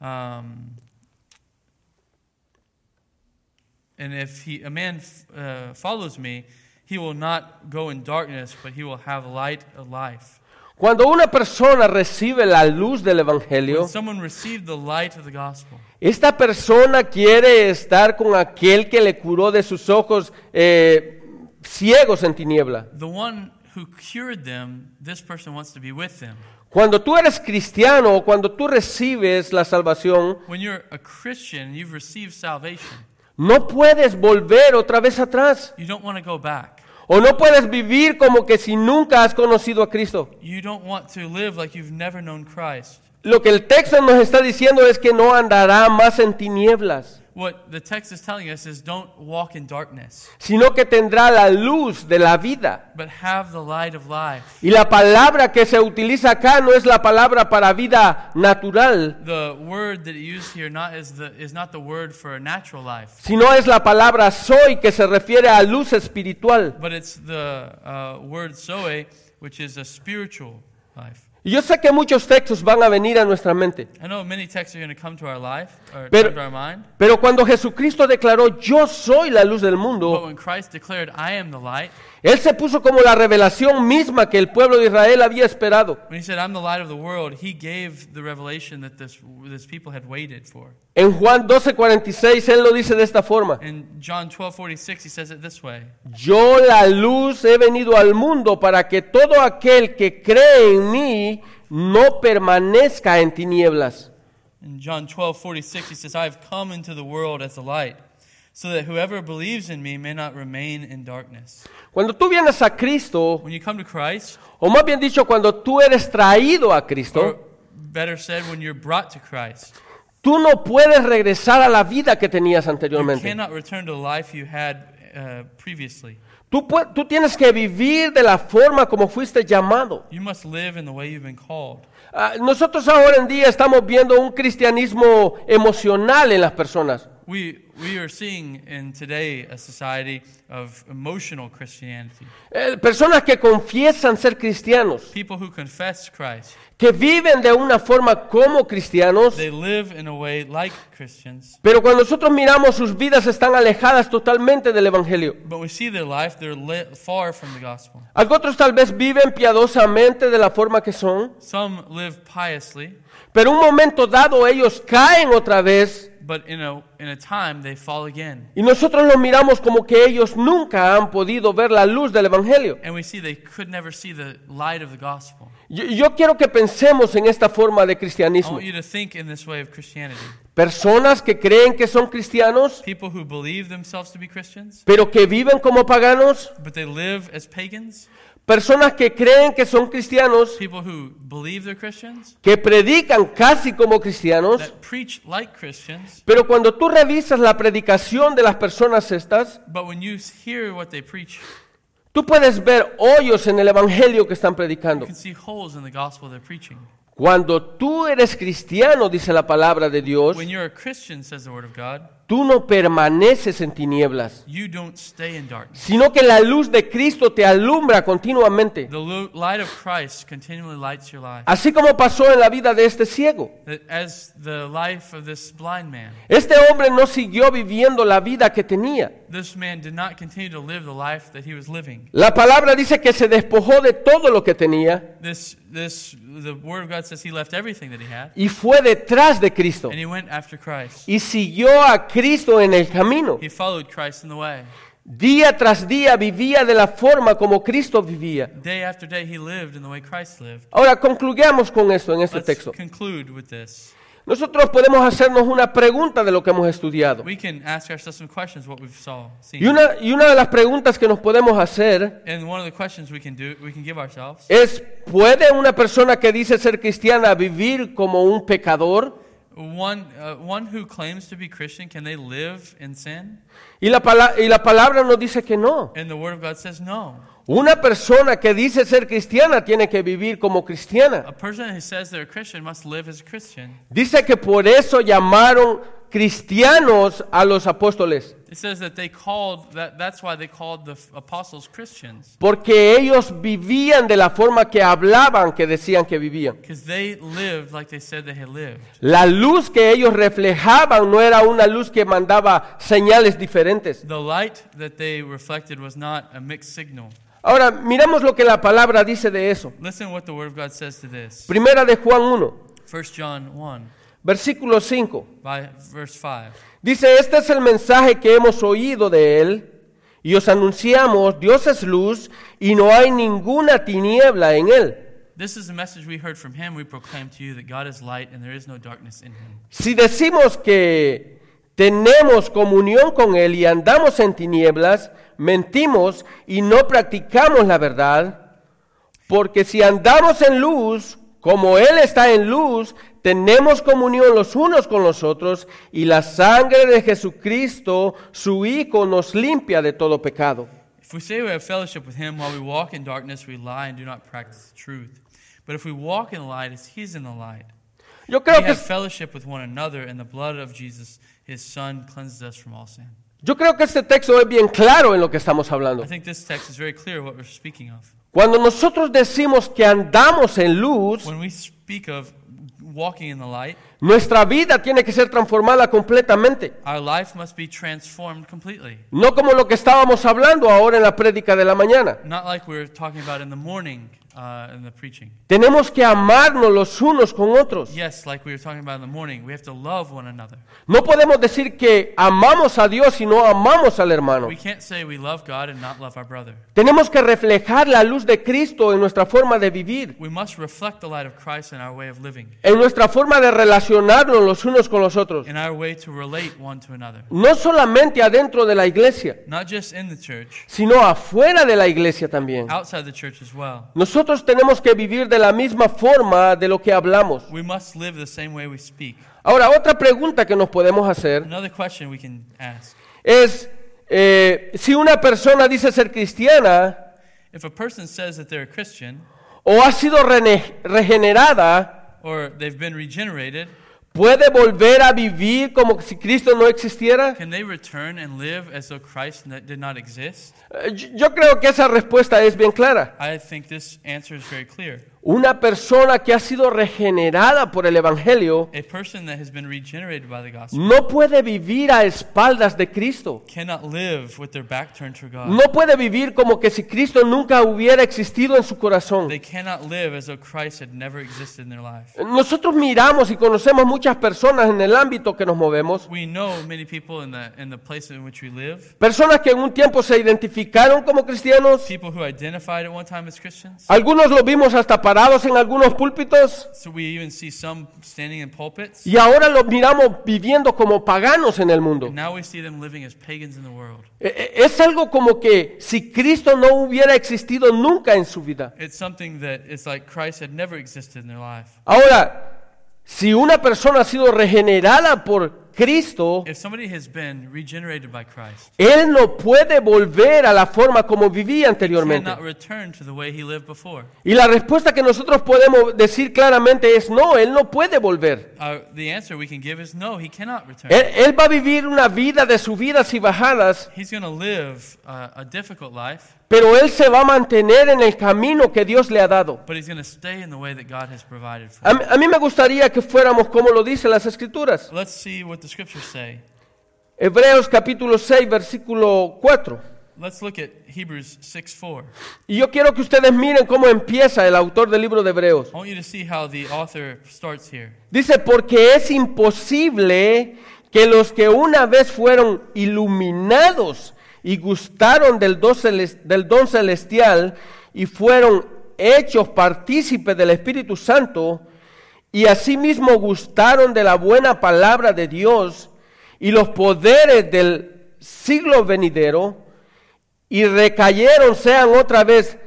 if a man follows me, he will not go in darkness, but he will have light of life. Cuando una persona recibe la luz del Evangelio, When someone received the light of the gospel, esta persona quiere estar con aquel que le curó de sus ojos ciegos en tiniebla. the one who cured them, this person wants to be with them. Cuando tú eres cristiano o cuando tú recibes la salvación, When you're a Christian, you've received salvation. no puedes volver otra vez atrás. You don't want to go back. O no puedes vivir como que si nunca has conocido a Cristo. You don't want to live like you've never known Christ. Lo que el texto nos está diciendo es que no andará más en tinieblas, What the text is telling us is don't walk in darkness, sino que tendrá la luz de la vida. but have the light of life. Y la palabra que se utiliza acá no es la palabra para vida natural, The word that he used here is not the word for a natural life, sino es la palabra soy, que se refiere a luz espiritual. but it's the word zoe, which is a spiritual life. Y yo sé que muchos textos van a venir a nuestra mente, I know many texts are going to come to our life, or Pero- come to our mind, pero cuando Jesucristo declaró yo soy la luz del but mundo, when Christ declared, I am the light, Él se puso como la revelación misma que el pueblo de Israel había esperado. when he said, I'm the light of the world, he gave the revelation that this people had waited for. En Juan 12:46 Él lo dice de esta forma. In John 12:46, he says it this way. Yo la luz he venido al mundo para que todo aquel que cree en mí no permanezca en tinieblas. In John 12:46, he says, I have come into the world as the light, so that whoever believes in me may not remain in darkness. Cuando tú vienes a Cristo, When you come to Christ, o más bien dicho, cuando tú eres traído a or Cristo, better said, when you're brought to Christ, tú no puedes regresar a la vida que tenías you anteriormente. cannot return to the life you had previously. Tú tienes que vivir de la forma como fuiste llamado. You must live in the way you've been called. Nosotros ahora en día estamos viendo un cristianismo emocional en las personas. We are seeing in today a society of emotional Christianity. Personas que confiesan ser cristianos, People who confess Christ. que viven de una forma como cristianos, They live in a way like Christians. pero cuando nosotros miramos sus vidas están alejadas totalmente del Evangelio. But we see their life, they're far from the gospel. Otros tal vez viven piadosamente de la forma que son, Some live piously, pero un momento dado ellos caen otra vez but in a time they fall again. y nosotros los miramos como que ellos nunca han podido ver la luz del Evangelio. And we see they could never see the light of the gospel. Yo quiero que pensemos en esta forma de I cristianismo. want you to think in this way of Christianity. Personas que creen que son cristianos, People who believe themselves to be Christians, pero que viven como paganos. but they live as pagans. Personas que creen que son cristianos, People who believe they're Christians, que predican casi como cristianos, that preach like Christians, pero cuando tú revisas la predicación de las personas estas, but when you hear what they preach, tú puedes ver hoyos en el evangelio que están you predicando. can see holes in the gospel they're preaching. Cuando tú eres cristiano, dice la palabra de Dios, When you're a Christian, says the Word of God, tú no permaneces en tinieblas, you don't stay in darkness. sino que la luz de Cristo te alumbra continuamente. The light of Christ continually lights your life. Así como pasó en la vida de este ciego. That as the life of this blind man, Este hombre no siguió viviendo la vida que tenía. this man did not continue to live the life that he was living. La palabra dice que se despojó de todo lo que tenía The Word of God says he left everything that he had, y fue detrás de Cristo and he went after Christ. y siguió a Cristo en el camino. He followed Christ in the way. Día tras día vivía de la forma como Cristo vivía. Day after day he lived in the way Christ lived. Ahora concluyamos con esto en este Let's texto. conclude with this. Nosotros podemos hacernos una pregunta de lo que hemos estudiado. We can ask ourselves some questions what we've seen. Y una de las preguntas que nos podemos hacer And one of the questions we can give ourselves es, ¿puede una persona que dice ser cristiana vivir como un pecador? one who claims to be Christian, can they live in sin? Y la palabra nos dice que no. And the Word of God says no. Una persona que dice ser cristiana tiene que vivir como cristiana. A person who says they're a Christian must live as a Christian. Dice que por eso llamaron cristianos a los apóstoles, It says that that's why they called the apostles Christians. porque ellos vivían de la forma que hablaban, que decían que vivían. Because they lived like they said they had lived. La luz que ellos reflejaban no era una luz que mandaba señales diferentes. The light that they reflected was not a mixed signal. Ahora, miremos lo que la palabra dice de eso. Listen what the Word of God says to this. Primera de Juan 1, 1 John 1, versículo 5. by verse 5. Dice, este es el mensaje que hemos oído de él y os anunciamos, Dios es luz y no hay ninguna tiniebla en él. This is the message we heard from him. We proclaim to you that God is light and there is no darkness in him. Si decimos que tenemos comunión con él y andamos en tinieblas, mentimos y no practicamos la verdad, porque si andamos en luz, como él está en luz, tenemos comunión los unos con los otros y la sangre de Jesucristo, su Hijo, nos limpia de todo pecado. If we say we have fellowship with him while we walk in darkness, we lie and do not practice the truth. But if we walk in the light as he's in the light, Yo we creo que have fellowship with one another, and the blood of Jesus, his son, cleanses us from all sin. este texto es bien claro en lo que estamos hablando. I think this text is very clear what we're speaking of. Cuando nosotros decimos que andamos en luz, When we speak of walking in the light, nuestra vida tiene que ser transformada completamente. our life must be transformed completely. No como lo que estábamos hablando ahora en la prédica de la mañana. Not like we were talking about in the morning in the preaching. Tenemos que amarnos los unos con otros. Yes, like we were talking about in the morning, we have to love one another. No podemos decir que amamos a Dios y no amamos al hermano. We can't say we love God and not love our brother. Tenemos que reflejar la luz de Cristo en nuestra forma de vivir, We must reflect the light of Christ in our way of living, en nuestra forma de relacionarnos los unos con los otros. in our way to relate one to another. No solamente adentro de la iglesia, Not just in the church, sino afuera de la iglesia también. outside the church as well. Nosotros tenemos que vivir de la misma forma de lo que hablamos. We must live the same way we speak. Ahora, otra pregunta que nos podemos hacer Another question we can ask. es, si una persona dice ser cristiana If a person says that they're a Christian o ha sido regenerada, or they've been regenerated, ¿puede volver a vivir como si Cristo no existiera? can they return and live as though Christ did not exist? Yo creo que esa respuesta es bien clara. I think this answer is very clear. Una persona que ha sido regenerada por el Evangelio A person that has been regenerated by the gospel no puede vivir a espaldas de Cristo. cannot live with their back turned to God. No puede vivir como que si Cristo nunca hubiera existido en su corazón. They cannot live as though Christ had never existed in their life. Nosotros miramos y conocemos muchas personas en el ámbito que nos movemos, We know many people in the place in which we live, personas que en un tiempo se identificaron como cristianos, people who identified at one time as Christians. algunos los vimos hasta parados en algunos púlpitos So we even see some standing in pulpits. y ahora los miramos viviendo como paganos en el mundo. And now we see them living as pagans in the world. Es algo como que si Cristo no hubiera existido nunca en su vida. It's something that it's like Christ had never existed in their life. Ahora, si una persona ha sido regenerada por Cristo, If somebody has been regenerated by Christ, él no puede volver a la forma como vivía he anteriormente. cannot return to the way he lived before. Y la respuesta que nosotros podemos decir claramente es no, él no puede volver. The answer we can give is no, he cannot return. Él va a vivir una vida de subidas y bajadas, He's going to live a difficult life, pero él se va a mantener en el camino que Dios le ha dado. but he's going to stay in the way that God has provided for him. A mí me gustaría que fuéramos como lo dicen las Escrituras. Let's see what the scriptures say. Hebreos capítulo 6, versículo 4. Let's look at Hebrews 6:4. Y yo quiero que ustedes miren cómo empieza el autor del libro de Hebreos. I want you to see how the author starts here. Dice, porque es imposible que los que una vez fueron iluminados y gustaron del don celestial y fueron hechos partícipes del Espíritu Santo y asimismo gustaron de la buena palabra de Dios y los poderes del siglo venidero y recayeron, sean otra vez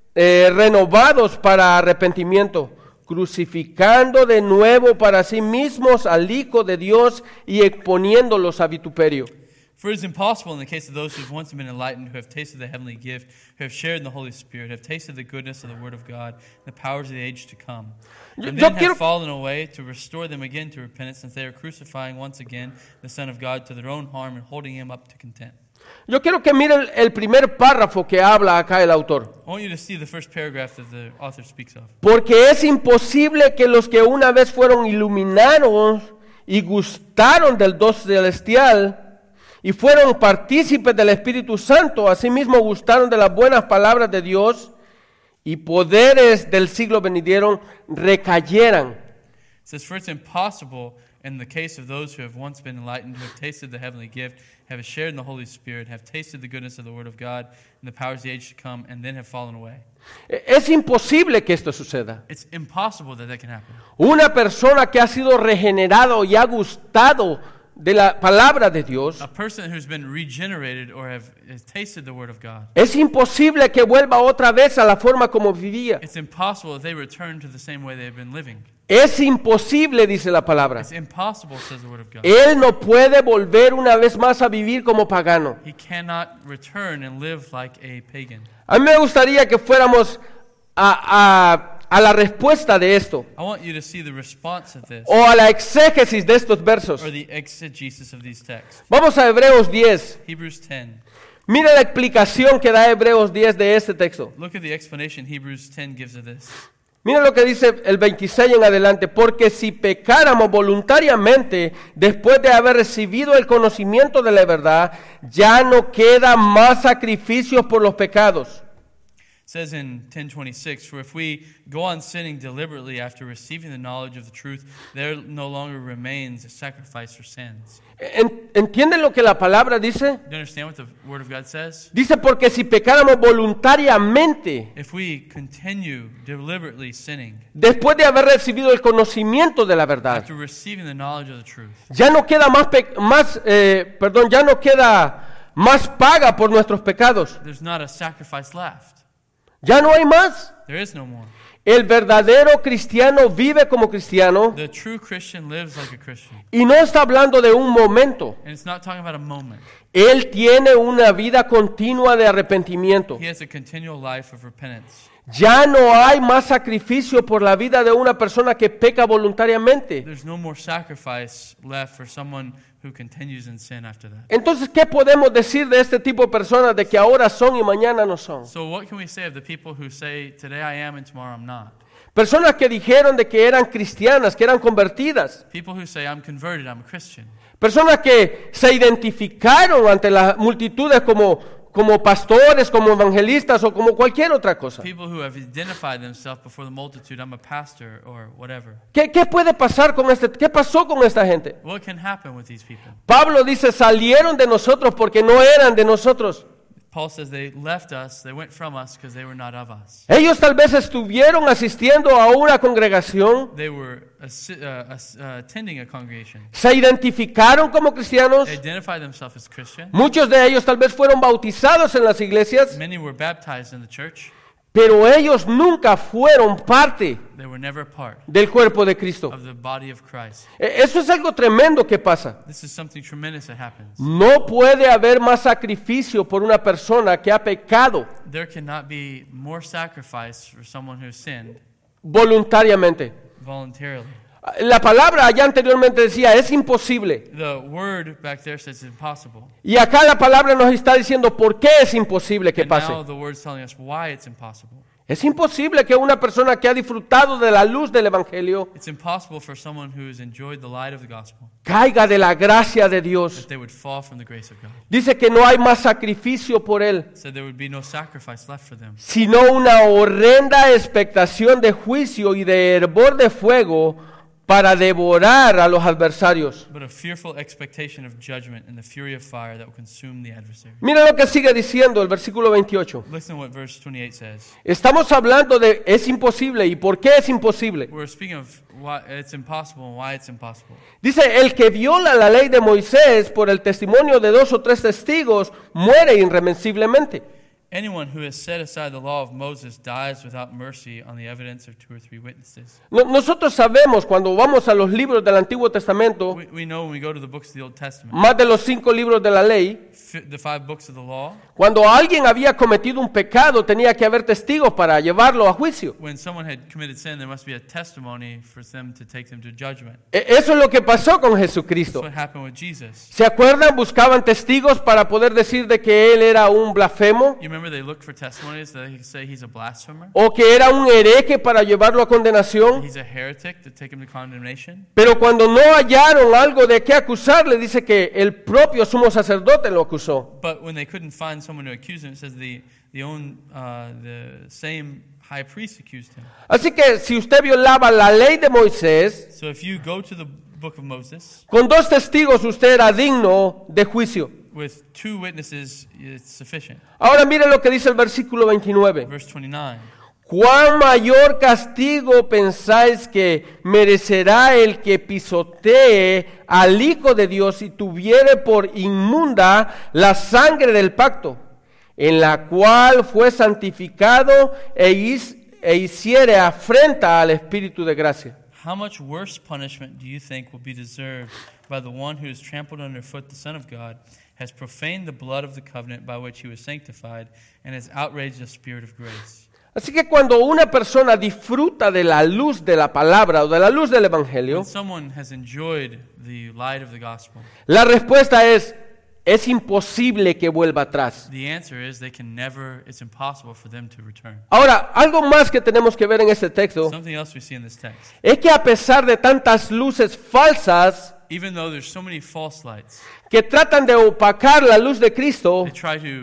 renovados para arrepentimiento, crucificando de nuevo para sí mismos al Hijo de Dios y exponiéndolos a vituperio. For it is impossible in the case of those who have once been enlightened, who have tasted the heavenly gift, who have shared in the Holy Spirit, have tasted the goodness of the Word of God, and the powers of the age to come, and then have fallen away, to restore them again to repentance, since they are crucifying once again the Son of God to their own harm and holding him up to contempt. Yo quiero que miren el primer párrafo que habla acá el autor. I want you to see the first paragraph that the author speaks of. Porque es imposible que los que una vez fueron iluminados y gustaron del don celestial y fueron partícipes del Espíritu Santo, asimismo gustaron de las buenas palabras de Dios y poderes del siglo venidero, recayeran. It says, for it's impossible in the case of those who have once been enlightened, who have tasted the heavenly gift, have shared in the Holy Spirit, have tasted the goodness of the Word of God and the powers of the age to come, and then have fallen away. Es imposible que esto suceda. It's impossible that can happen. Una persona que ha sido regenerado y ha gustado de la palabra de Dios, A person who's been regenerated or has tasted the Word of God, es imposible que vuelva otra vez a la forma como vivía. it's impossible that they return to the same way they've been living. Es imposible, dice la palabra. It's impossible, says the Word of God. Él no puede volver una vez más a vivir como pagano. He cannot return and live like a pagan. A mí me gustaría que fuéramos a la respuesta de esto, I want you to see the response of this, o a la exégesis de estos versos. or the exegesis of these texts. Vamos a Hebreos 10. Hebrews 10. Mira la explicación que da Hebreos 10 de este texto. Look at the explanation Hebrews 10 gives of this. Mira lo que dice el 26 en adelante. Porque si pecáramos voluntariamente después de haber recibido el conocimiento de la verdad, ya no quedan más sacrificios por los pecados. says in 10:26, "For if we go on sinning deliberately after receiving the knowledge of the truth, there no longer remains a sacrifice for sins." ¿Entienden lo que la palabra dice? Do you understand what the Word of God says? Dice, porque si pecáramos voluntariamente, If we continue deliberately sinning después de haber recibido el conocimiento de la verdad, after receiving the knowledge of the truth, ya no queda ya no queda más paga por nuestros pecados. there's not a sacrifice left. Ya no hay más. There is no more. El verdadero cristiano vive como cristiano The true Christian lives like a Christian. y no está hablando de un momento. And it's not talking about a moment. Él tiene una vida continua de arrepentimiento. He has a continual life of repentance. Ya no hay más sacrificio por la vida de una persona que peca voluntariamente. There's no more sacrifice left for someone who continues in sin after that. Entonces, ¿qué podemos decir de este tipo de personas de que ahora son y mañana no son? So what can we say of the people who say, today I am and tomorrow I'm not? Personas que dijeron de que eran cristianas, que eran convertidas. People who say, I'm converted, I'm a Christian. Personas que se identificaron ante las multitudes como pastores, como evangelistas o como cualquier otra cosa. People who have identified themselves before the multitude, I'm a pastor or whatever. ¿Qué puede pasar con qué pasó con esta gente? What can happen with these people? Pablo dice, salieron de nosotros porque no eran de nosotros. Paul says they left us, they went from us because they were not of us. Ellos tal vez estuvieron asistiendo a una congregación, They were attending a congregation. se identificaron como cristianos, They identified themselves as Christian. muchos de ellos tal vez fueron bautizados en las iglesias, Many were baptized in the church. pero ellos nunca fueron parte They were never part del cuerpo de Cristo. of the body of Christ. Eso es algo tremendo que pasa. This is something tremendous that happens. No puede haber más sacrificio por una persona que ha pecado There cannot be more sacrifice for someone who sinned voluntariamente. voluntarily. La palabra allá anteriormente decía, es imposible. The word back there says it's impossible. Y acá la palabra nos está diciendo por qué es imposible que And pase. now the word's telling us why it's impossible. Es imposible que una persona que ha disfrutado de la luz del Evangelio It's impossible for someone who has enjoyed the light of the gospel caiga de la gracia de Dios. that they would fall from the grace of God. Dice que no hay más sacrificio por él, So there would be no sacrifice left for them, sino una horrenda expectación de juicio y de hervor de fuego para devorar a los adversarios. but a fearful expectation of judgment and the fury of fire that will consume the adversary. Mira lo que sigue diciendo el versículo 28. Listen to what verse 28 says. Estamos hablando de es imposible y por qué es imposible. We're speaking of why it's impossible and why it's impossible. Dice, el que viola la ley de Moisés por el testimonio de 2 o 3 testigos muere irremisiblemente. Anyone who has set aside the law of Moses dies without mercy on the evidence of 2 or 3 witnesses. Nosotros sabemos cuando vamos a los libros del Antiguo Testamento, We know when we go to the books of the Old Testament, más de los 5 libros de la ley, the 5 books of the law, cuando alguien había cometido un pecado tenía que haber testigos para llevarlo a juicio. when someone had committed sin, there must be a testimony for them to take them to judgment. Eso es lo que pasó con That's Jesucristo. what happened with Jesus. ¿Se acuerdan? Buscaban testigos para poder decir de que él era un blasfemo You remember they looked for testimonies that they could say he's a blasphemer, o que era un hereje para llevarlo a condenación. he's a heretic to take him to condemnation. Pero cuando no hallaron algo de qué acusarle, dice que el propio sumo sacerdote lo acusó. But when they couldn't find someone to accuse him, it says the same high priest accused him. Así que si usted violaba la ley de Moisés, So if you go to the book of Moses con 2 testigos usted era digno de juicio. with 2 witnesses, it's sufficient. Ahora mire lo que dice el versículo 29. Verse 29. ¿Cuán mayor castigo pensáis que merecerá el que pisotee al Hijo de Dios y tuviere por inmunda la sangre del pacto, en la cual fue santificado e hiciere afrenta al Espíritu de gracia? How much worse punishment do you think will be deserved by the one who has trampled underfoot the Son of God, has profaned the blood of the covenant by which he was sanctified, and has outraged the Spirit of grace? Así que cuando una persona disfruta de la luz de la palabra o de la luz del Evangelio, When someone has enjoyed the light of the gospel, la respuesta es imposible que vuelva atrás. the answer is it's impossible for them to return. Ahora, algo más que tenemos que ver en este texto Something else we see in this text. es que a pesar de tantas luces falsas Even though there's so many false lights, que tratan de opacar la luz de Cristo, they try to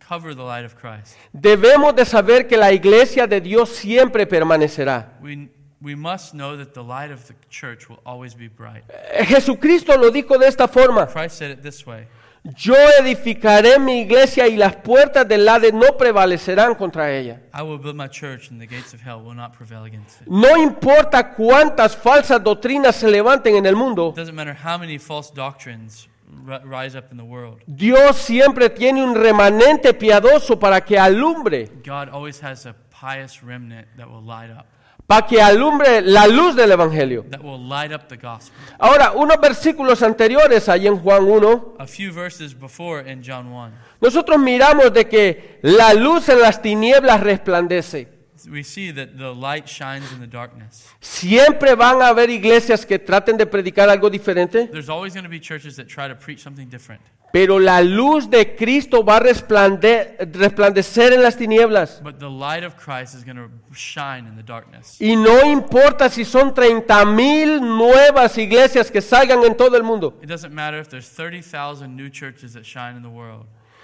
cover the light of Christ. Debemos de saber que la iglesia de Dios siempre permanecerá. We must know that the light of the church will always be bright. Jesucristo lo dijo de esta forma. Christ said it this way. Yo edificaré mi iglesia y las puertas del Hades no prevalecerán contra ella. I will build my church and the gates of hell will not prevail against it. No importa cuántas falsas doctrinas se levanten en el mundo. It doesn't matter how many false doctrines rise up in the world. Dios siempre tiene un remanente piadoso para que alumbre. God always has a pious remnant that will light up. Para que alumbre la luz del Evangelio. That will light up the gospel. Ahora, unos versículos anteriores, ahí en Juan 1, A few verses before in John 1, nosotros miramos de que la luz en las tinieblas resplandece. we see that the light shines in the darkness. Siempre van a haber iglesias que traten de predicar algo diferente, There's always going to be churches that try to preach something different. pero la luz de Cristo va a resplandecer en las tinieblas. But the light of Christ is going to shine in the darkness. Y no importa si son 30,000 nuevas iglesias que salgan en todo el mundo. It doesn't matter if there's 30,000 new churches that shine in the world.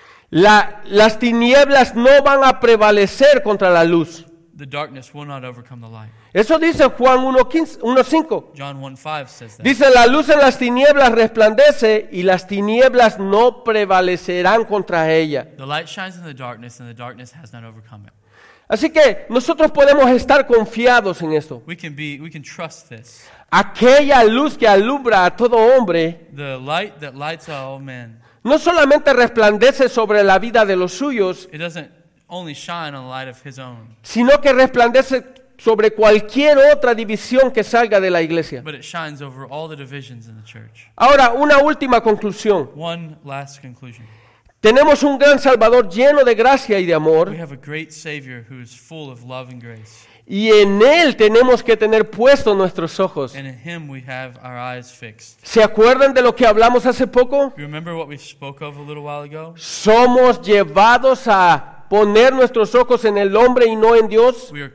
Las tinieblas no van a prevalecer contra la luz. The darkness will not overcome the light. Eso dice Juan 1:5. John 1:5 says that. Dice, la luz en las tinieblas resplandece y las tinieblas no prevalecerán contra ella. The light shines in the darkness and the darkness has not overcome it. Así que nosotros podemos estar confiados en esto. We can trust this. Aquella luz que alumbra a todo hombre The light that lights all men. no solamente resplandece sobre la vida de los suyos, It doesn't only shine on the light of his own, sino que resplandece sobre cualquier otra división que salga de la iglesia. but it shines over all the divisions in the church. Ahora, una última conclusión. One last conclusion. Tenemos un gran Salvador lleno de gracia y de amor, We have a great Savior who is full of love and grace. y en Él tenemos que tener puestos nuestros ojos. And in Him we have our eyes fixed. ¿Se acuerdan de lo que hablamos hace poco? You remember what we spoke of a little while ago? Somos llevados a poner nuestros ojos en el hombre y no en Dios. We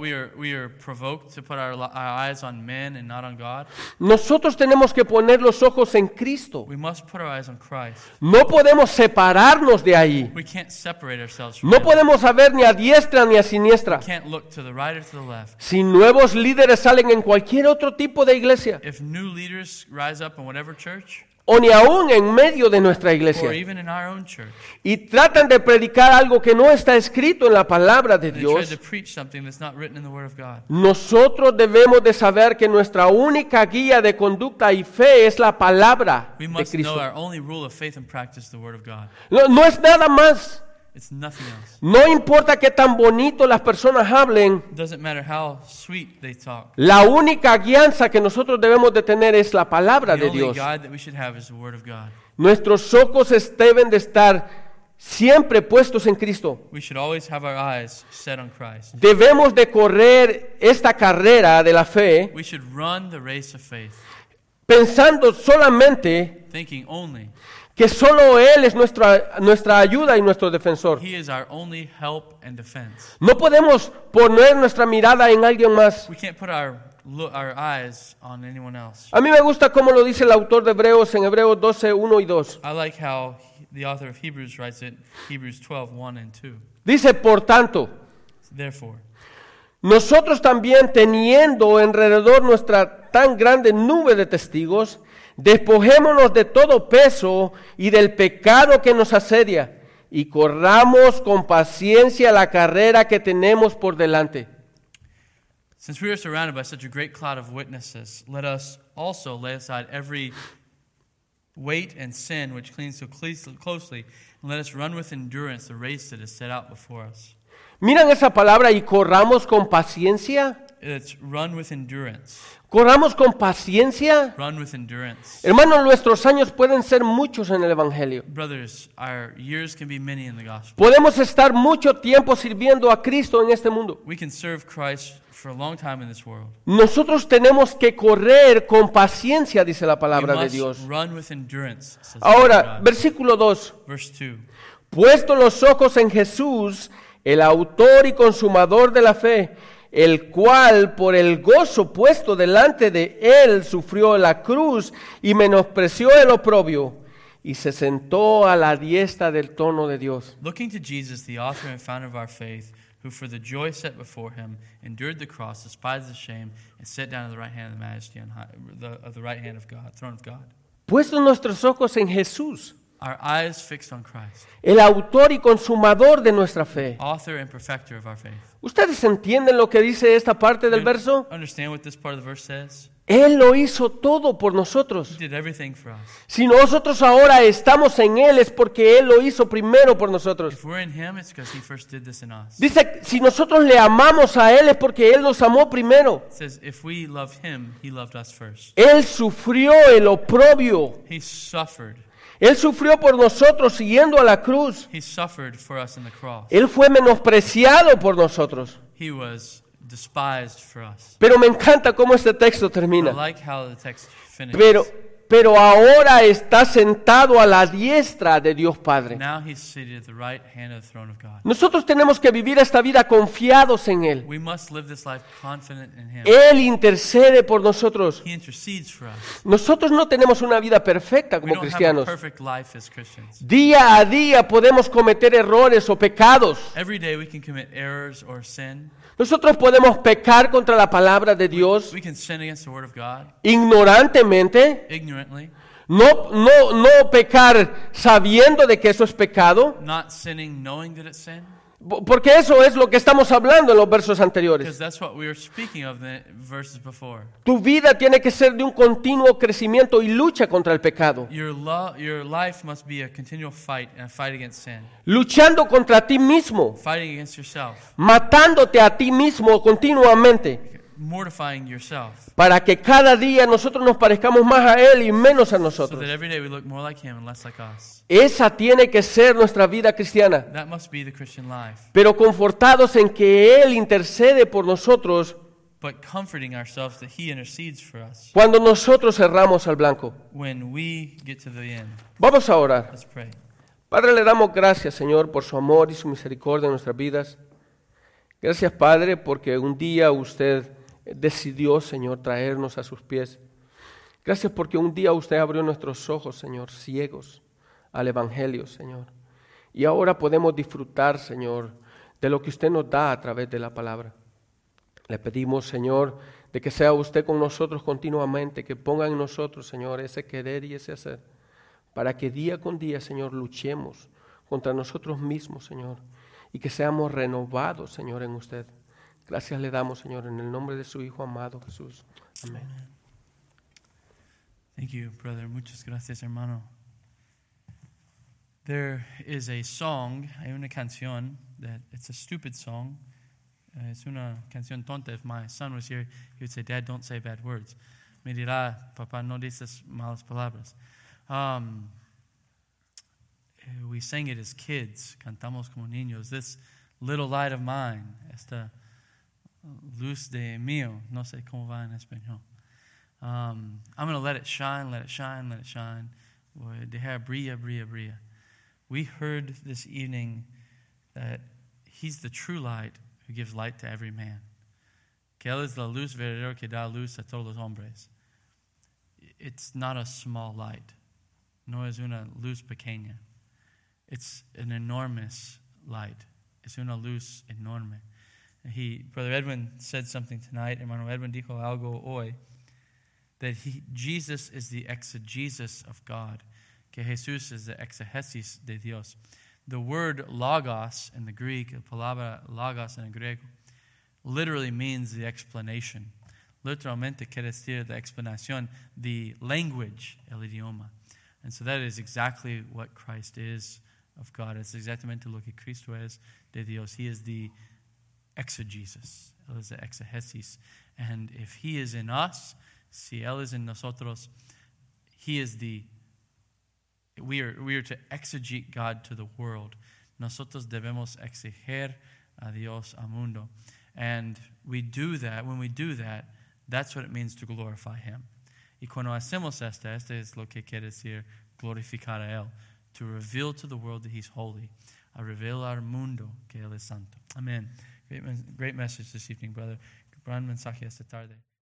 are provoked to put our eyes on men and not on God. Nosotros tenemos que poner los ojos en Cristo. We must put our eyes on Christ. No podemos separarnos de ahí. We can't separate ourselves from No Him. podemos saber ni a diestra ni a siniestra. We can't look to the right or to the left. Si nuevos líderes salen en cualquier otro tipo de iglesia, If new leaders rise up in whatever church, o ni aún en medio de nuestra or iglesia, even in our own church, y tratan de predicar algo que no está escrito en la palabra de they try Dios, to preach something that's not written in the Word of God. nosotros debemos de saber que nuestra única guía de conducta y fe es la palabra We de must know Cristo. our only rule of faith and practice is the Word of God. No es nada más. It's nothing else. No importa qué tan bonito las personas hablen, It doesn't matter how sweet they talk. la única guianza que nosotros debemos de tener es la palabra The de only Dios. guide that we should have is the Word of God. Nuestros ojos deben de estar siempre puestos en Cristo. We should always have our eyes set on Christ. Debemos de correr esta carrera de la fe We should run the race of faith, pensando solamente thinking only que solo Él es nuestra ayuda y nuestro defensor. He is our only help and defense. No podemos poner nuestra mirada en alguien más. We can't put our eyes on anyone else. A mí me gusta cómo lo dice el autor de Hebreos en Hebreos 12, 1 y 2. I like how the author of Hebrews writes it, Hebrews 12, 1 and 2. Dice, por tanto, Therefore, nosotros también teniendo alrededor nuestra tan grande nube de testigos, despojémonos de todo peso y del pecado que nos asedia y corramos con paciencia la carrera que tenemos por delante. since we are surrounded by such a great cloud of witnesses, let us also lay aside every weight and sin which clings so closely, and let us run with endurance the race that is set out before us. Miran esa palabra, y corramos con paciencia. It's run with endurance. Corramos con paciencia. Run with endurance. Hermanos, nuestros años pueden ser muchos en el Evangelio. Brothers, our years can be many in the gospel. Podemos estar mucho tiempo sirviendo a Cristo en este mundo. We can serve Christ for a long time in this world. Nosotros tenemos que correr con paciencia, dice la palabra We de must Dios. run with endurance, says the word of Ahora, God. versículo 2. Verse 2. Puesto los ojos en Jesús, el autor y consumador de la fe, el cual por el gozo puesto delante de él sufrió la cruz y menospreció el oprobio, y se sentó a la diestra del trono de Dios. Looking to Jesus, the author and founder of our faith, who for the joy set before him endured the cross, despised the shame, and sat down at the right hand of the majesty on high, the right hand of God, throne of God. Puestos nuestros ojos en Jesús, Our eyes fixed on Christ, el autor y consumador de nuestra fe. author and perfecter of our faith. ¿Ustedes entienden lo que dice esta parte del verso? Understand what this part of the verse says? Él lo hizo todo por nosotros. He did everything for us. Si nosotros ahora estamos en Él es porque Él lo hizo primero por nosotros. If we're in him, it's because he first did this in us. Dice, si nosotros le amamos a Él es porque Él nos amó primero. It says, if we love him, he loved us first. Él sufrió el oprobio. He suffered. Él sufrió por nosotros siguiendo a la cruz. He suffered for us in the cross. Él fue menospreciado por nosotros. He was despised for us. Pero me encanta cómo este texto I termina. like how the text finishes. Pero ahora está sentado a la diestra de Dios Padre. Now he's seated at the right hand of the throne of God. Nosotros tenemos que vivir esta vida confiados en Él. We must live this life confident in him. Él intercede por nosotros. He intercedes for us. Nosotros no tenemos una vida perfecta We como don't have a cristianos. perfect life as Christians. Día a día podemos cometer errores o pecados. Every day we can commit errors or sin. Nosotros podemos pecar contra la palabra de Dios We can sin against the word of God ignorantemente. ignorantly, No pecar sabiendo de que eso es pecado. not sinning knowing that it's sin. Porque eso es lo que estamos hablando en los versos Because anteriores. that's what we were speaking of in the verses before. Tu vida tiene que ser de un continuo crecimiento y lucha contra el pecado. Your life must be a continual fight and a fight against sin. Luchando contra ti mismo, Fighting against yourself. matándote a ti mismo continuamente, Mortifying yourself. para que cada día nosotros nos parezcamos más a Él y menos a So nosotros. that every day we look more like him and less like us. Esa tiene que ser nuestra vida cristiana. That must be the Christian life. Pero confortados en que Él intercede por nosotros But comforting ourselves that he intercedes for us cuando nosotros erramos al blanco. when we get to the end. Vamos a orar. Let's pray. Padre, le damos gracias, Señor, por su amor y su misericordia en nuestras vidas. Gracias, Padre, porque un día usted decidió, Señor, traernos a sus pies. Gracias porque un día usted abrió nuestros ojos, Señor, ciegos al Evangelio, Señor. Y ahora podemos disfrutar, Señor, de lo que usted nos da a través de la palabra. Le pedimos, Señor, de que sea usted con nosotros continuamente, que ponga en nosotros, Señor, ese querer y ese hacer, para que día con día, Señor, luchemos contra nosotros mismos, Señor, y que seamos renovados, Señor, en usted. Gracias le damos, Señor, en el nombre de su Hijo amado Jesús. Amén. Thank you, brother. Muchas gracias, hermano. There is a song, hay una canción that it's a stupid song. Es una canción tonta. If my son was here, he would say, "Dad, don't say bad words." Me dirá, papá, no dices malas palabras. We sang it as kids. Cantamos como niños. This little light of mine, esta luz de mío. No sé cómo va en español. I'm going to let it shine, let it shine, let it shine. Voy a dejar brilla, brilla, brilla. We heard this evening that He's the true light who gives light to every man. Que Él es la luz verdadera que da luz a todos los hombres. It's not a small light. No es una luz pequeña. It's an enormous light. Es una luz enorme. Brother Edwin said something tonight. Hermano Edwin dijo algo hoy. That Jesus is the exegesis of God. Que Jesús es the exegesis de Dios. The word logos in the Greek, la palabra logos en el griego, literally means the explanation. Literalmente quiere decir la explanación, the language, el idioma. And so that is exactly what Christ is of God. Es exactamente lo que Cristo es de Dios. He is the exegesis. Él es the exegesis. And if He is in us, si Él es en nosotros, we are to exegete God to the world. Nosotros debemos exeger a Dios al mundo. And we do that, when we do that, that's what it means to glorify Him. Y cuando hacemos este es lo que quiere decir glorificar a Él. To reveal to the world that He's holy. A revelar al mundo que Él es santo. Amen. Great message this evening, brother. Gran mensaje esta tarde.